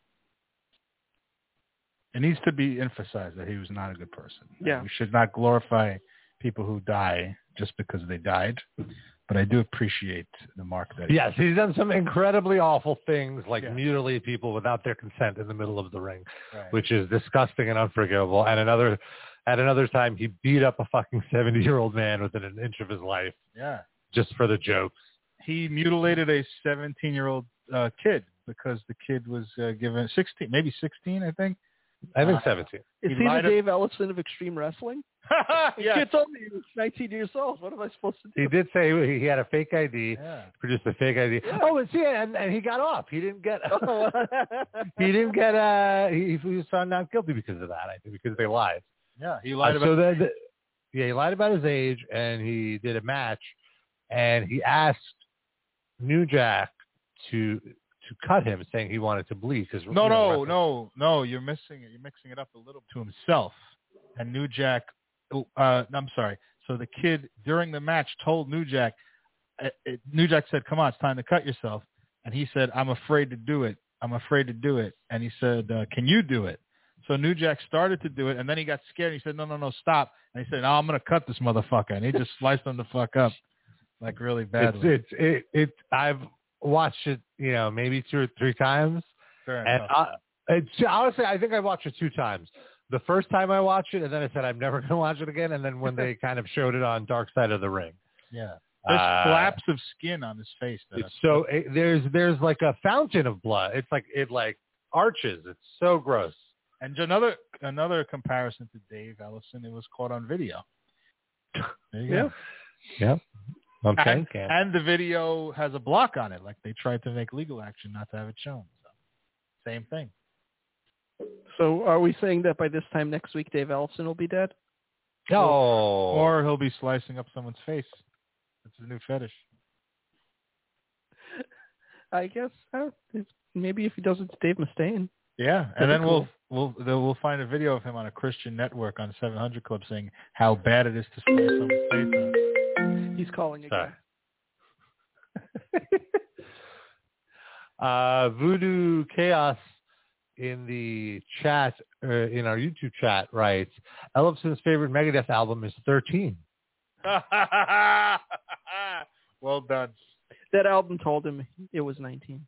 It needs to be emphasized that he was not a good person. Yeah. We should not glorify people who die just because they died. But I do appreciate the mark that Yes, he's done some incredibly awful things, like mutilate people without their consent in the middle of the ring, which is disgusting and unforgivable. And at another time, he beat up a fucking 70-year-old man within an inch of his life. Yeah. Just for the jokes. He mutilated a 17-year-old kid because the kid was given 16, maybe 16, I think. I think 17. Is he the Dave Ellefson of Extreme Wrestling? Yeah. Kid told me he was 19 years old. What am I supposed to do? He did say he had a fake ID, produced a fake ID. Yeah. Oh, and he got off. He didn't get. He was found not guilty because of that. I think because they lied. Yeah, he lied about. He lied about his age, and he did a match and he asked New Jack to cut him, saying he wanted to bleed. Cause, No, you're missing it. You're mixing it up a little to himself. And New Jack, I'm sorry. So the kid during the match told New Jack, said, come on, it's time to cut yourself. And he said, I'm afraid to do it. And he said, can you do it? So New Jack started to do it, and then he got scared. He said, no, stop. And he said, no, I'm going to cut this motherfucker. And he just sliced him the fuck up, like really badly. I've watched it, maybe 2 or 3 times. Fair and honestly, I think I watched it 2 times. The first time I watched it, and then I said I'm never going to watch it again. And then when they kind of showed it on Dark Side of the Ring, yeah, there's flaps of skin on his face. There's like a fountain of blood. It's like it arches. It's so gross. And another comparison to Dave Ellefson, it was caught on video. There you go. Yeah. Okay. And the video has a block on it, like they tried to make legal action not to have it shown. So, same thing. So are we saying that by this time next week, Dave Ellefson will be dead? No. Or he'll be slicing up someone's face. That's his new fetish. I guess. Maybe if he does it to Dave Mustaine. Yeah, and then we'll find a video of him on a Christian network on 700 Club saying how bad it is to slice someone's face up. He's calling again. Voodoo Chaos in the chat, in our YouTube chat, writes, Ellefson's favorite Megadeth album is 13. Well done. That album told him it was 19.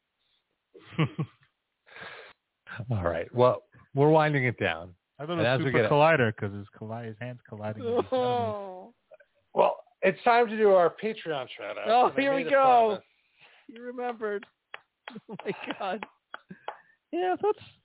All right. Well, we're winding it down. I thought it was Super Collider because his hands colliding. Oh. Well, it's time to do our Patreon shout-out. Oh, here we go. You remembered. Oh, my God. Yeah,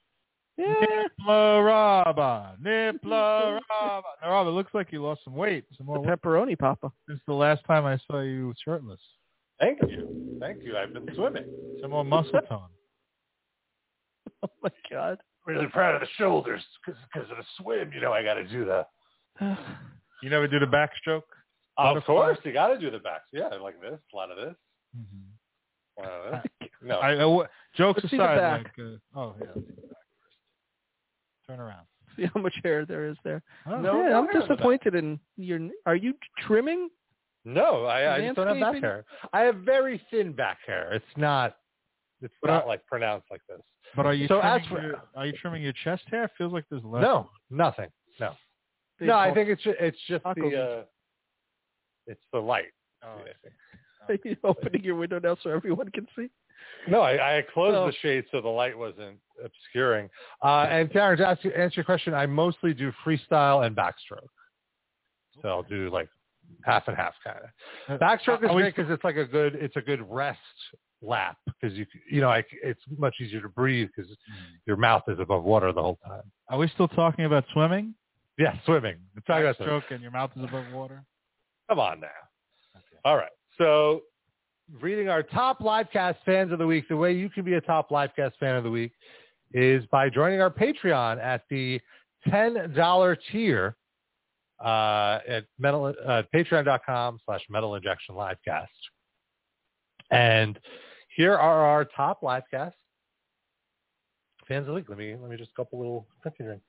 Niplaraba. Now, Rob, it looks like you lost some weight. Some more pepperoni, Papa. Since the last time I saw you shirtless. Thank you. I've been swimming. Some more muscle tone. Oh, my God. Really proud of the shoulders because of the swim. I got to do the... You never do the backstroke? Of course. You got to do the back. Yeah, like this. A lot of this. Mm-hmm. A lot of this. No. Jokes Let's aside. see the back. Let's see the back first. Turn around. See how much hair there is there. Oh, no, I'm disappointed in your... Are you trimming? No, I just don't have back hair. I have very thin back hair. It's not like pronounced like this. But are you trimming your chest hair? It feels like there's less. No, nothing. No. No, I think it's just it's the light. Oh, Are you opening your window now so everyone can see? No, I closed the shade so the light wasn't obscuring. And Darren, to answer your question, I mostly do freestyle and backstroke. So I'll do like half and half kind of. Backstroke is great because it's a good rest lap because it's much easier to breathe because your mouth is above water the whole time. Are we still talking about swimming? Yeah, swimming. We're talking about stroke and your mouth is above water. Come on now. Okay. All right. So, reading our top Livecast fans of the week. The way you can be a top Livecast fan of the week is by joining our Patreon at the $10 tier at patreon.com/Metal Injection Livecast. And here are our top Livecast fans of the week. Let me just a couple little coffee drinks.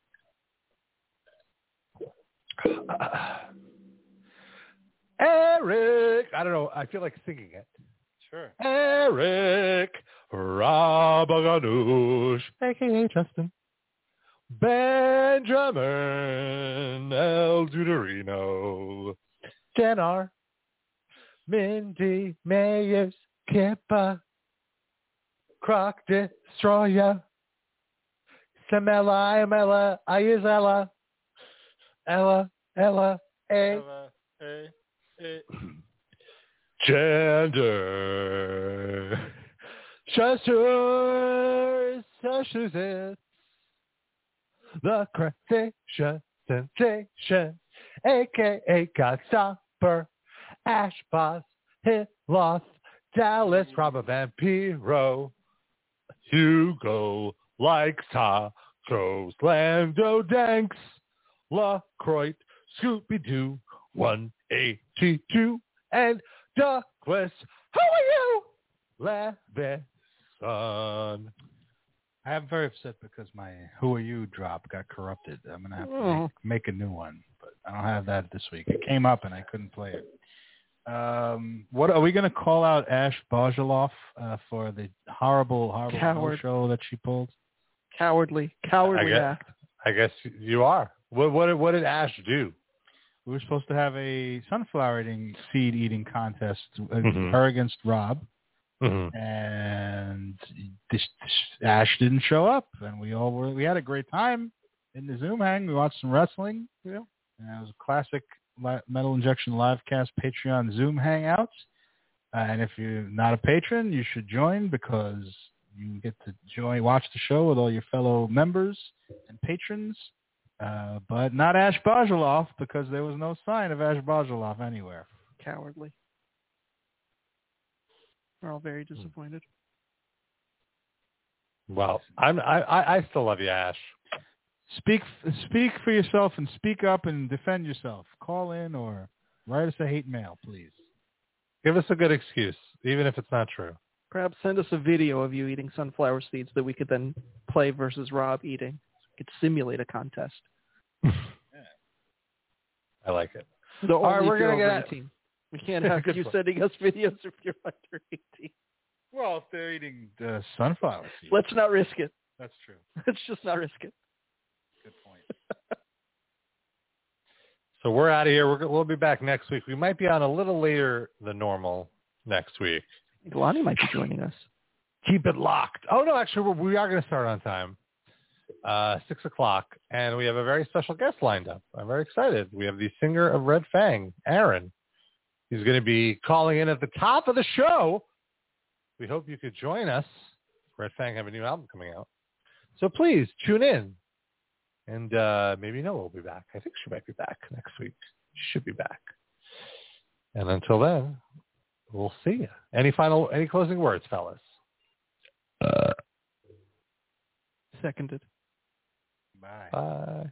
Eric, I don't know. I feel like singing it. Sure. Eric Rabaganush, a.k.a. Justin. Benjamin El Duderino. Denar. Mindy Mayers. Kippa. Croc Destroyer. Samela, Emela, Ayazela. Ella, A. Gender. Chester, Massachusetts. The crustacean sensation, a.k.a. Godstopper. Ash Boss, Hitloth, Dallas, Robert Vampiro. Hugo likes tacos, Lando Danks, LaCroix, Scooby-Doo, 182, and Quest. Who are you? Levison. I am very upset because my "Who Are You" drop got corrupted. I'm gonna have to make a new one, but I don't have that this week. It came up and I couldn't play it. What are we gonna call out Ash Bajaloff for the horrible show that she pulled? Cowardly act. I guess you are. What did Ash do? We were supposed to have a sunflower seed eating contest, her against Rob. And Ash didn't show up, and we had a great time in the Zoom hang. We watched some wrestling, and it was a classic Metal Injection Livecast Patreon Zoom hangouts. And if you're not a patron, you should join because you get to watch the show with all your fellow members and patrons. But not Ash Bajaloff because there was no sign of Ash Bajaloff anywhere. Cowardly. We're all very disappointed. Well, I still love you, Ash. Speak for yourself and speak up and defend yourself. Call in or write us a hate mail, please. Give us a good excuse, even if it's not true. Perhaps send us a video of you eating sunflower seeds that we could then play versus Rob eating. We could simulate a contest. I like it. All right, we're going to get 18. We can't have you sending us videos if you're under 18. Well, if they're eating the sunflower seeds. Let's not risk it. That's true. Let's just not risk it. Good point. So we're out of here. We'll be back next week. We might be on a little later than normal next week. Lonnie might be joining us. Keep it locked. Oh, no, actually, we are going to start on time. 6 o'clock, and we have a very special guest lined up. I'm very excited. We have the singer of Red Fang, Aaron. He's going to be calling in at the top of the show. We hope you could join us. Red Fang have a new album coming out. So please tune in. And maybe Noah will be back. I think she might be back next week. She should be back. And until then, we'll see you. Any closing words, fellas? Seconded. Bye. Bye.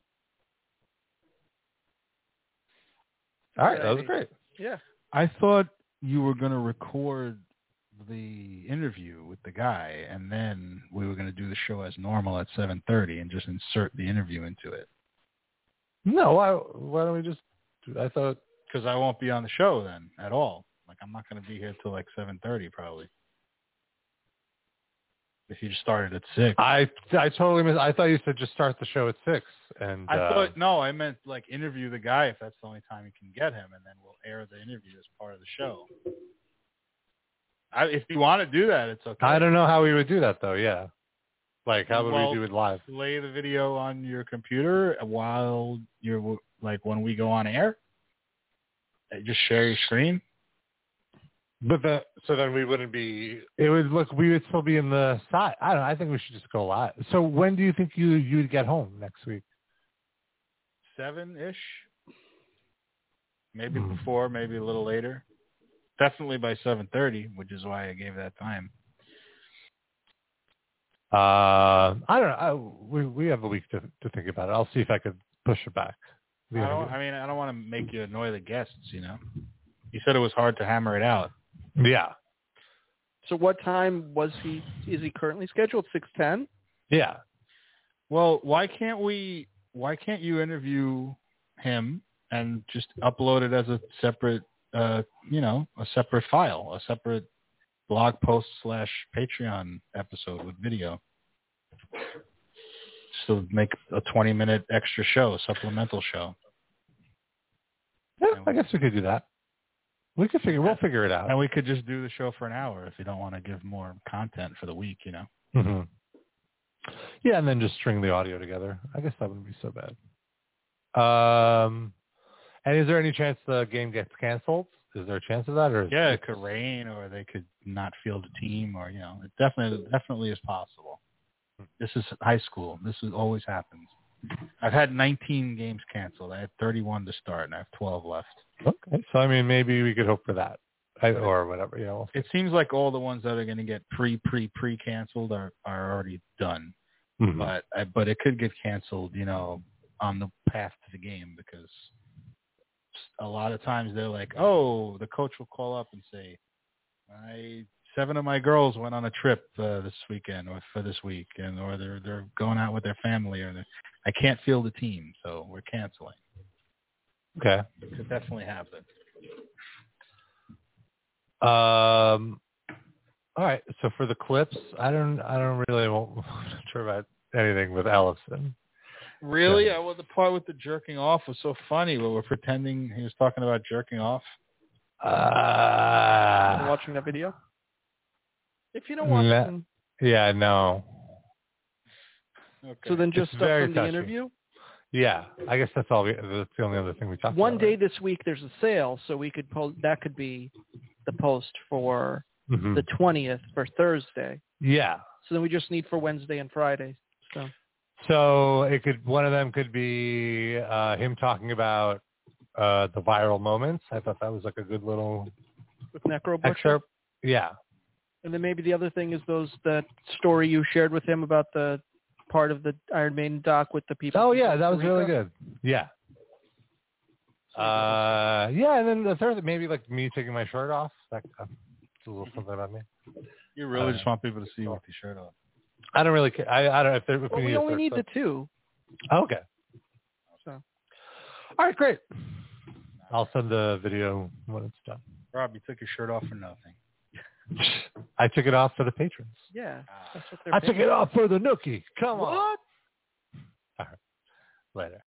All right, that was great. Yeah. I thought you were going to record the interview with the guy, and then we were going to do the show as normal at 7:30 and just insert the interview into it. No, why don't we just I thought... Because I won't be on the show then at all. Like, I'm not going to be here till like 7:30 probably. If you just started at 6. I totally missed. I thought you said just start the show at 6. And I thought, no, I meant like interview the guy if that's the only time you can get him, and then we'll air the interview as part of the show. If you want to do that, it's okay. I don't know how we would do that, though, yeah. Like, how would we do it live? Play the video on your computer while you're, like, when we go on air? Just share your screen? But so then we wouldn't be. It would look. We would still be in the side. I don't know. I think we should just go live. So when do you think you'd get home next week? 7-ish. Maybe before. Maybe a little later. Definitely by 7:30, which is why I gave that time. I don't know. We have a week to think about it. I'll see if I could push it back. I don't want to make you annoy the guests. You know. You said it was hard to hammer it out. Yeah. So what time is he currently scheduled? 6:10? Yeah. Well, why can't you interview him and just upload it as a separate, a separate file, a separate blog post / Patreon episode with video? So make a 20-minute extra show, supplemental show. Yeah, I guess we could do that. We'll figure it out. And we could just do the show for an hour if you don't want to give more content for the week, you know. Mm-hmm. Yeah, and then just string the audio together. I guess that wouldn't be so bad. And is there any chance the game gets canceled? Is there a chance of that? Or yeah, it could rain, or they could not field a team, or it definitely is possible. This is high school. This always happens. I've had 19 games canceled. I had 31 to start, and I have 12 left. Okay, so I mean, maybe we could hope for that, or whatever. It seems like all the ones that are going to get pre canceled are already done. Mm-hmm. But it could get canceled, on the path to the game because a lot of times they're like, oh, the coach will call up and say, 7 of my girls went on a trip this weekend or for this week, or they're going out with their family, or I can't field the team, so we're canceling. Okay. It could definitely happen. All right. So for the clips, I don't really I'm not sure about anything with Ellefson. Really? The part with the jerking off was so funny. Where we're pretending he was talking about jerking off. Watching that video. If you don't watch it, yeah, no. Okay. So then just It's stuff very from the touchy. interview. Yeah, I guess that's all. That's the only other thing we talked One about. day this week there's a sale, so we could post. That could be the post for the 20th for Thursday. Yeah. So then we just need for Wednesday and Friday. So one of them could be him talking about the viral moments. I thought that was like a good little with Necro Butcher. excerpt. Yeah. And then maybe the other thing is that story you shared with him about the part of the Iron Maiden doc with the people. Oh yeah, that was really good. Yeah. Yeah, and then the third, maybe like me taking my shirt off. That's a little something about me. You really just want people to see you with your shirt off. I don't really care. I don't know if we only need the 2. Okay. So. All right, great. I'll send the video when it's done. Rob, you took your shirt off for nothing. I took it off for the patrons. Yeah, that's what they're I took it off for the nookie. Come on. What? All right. Later.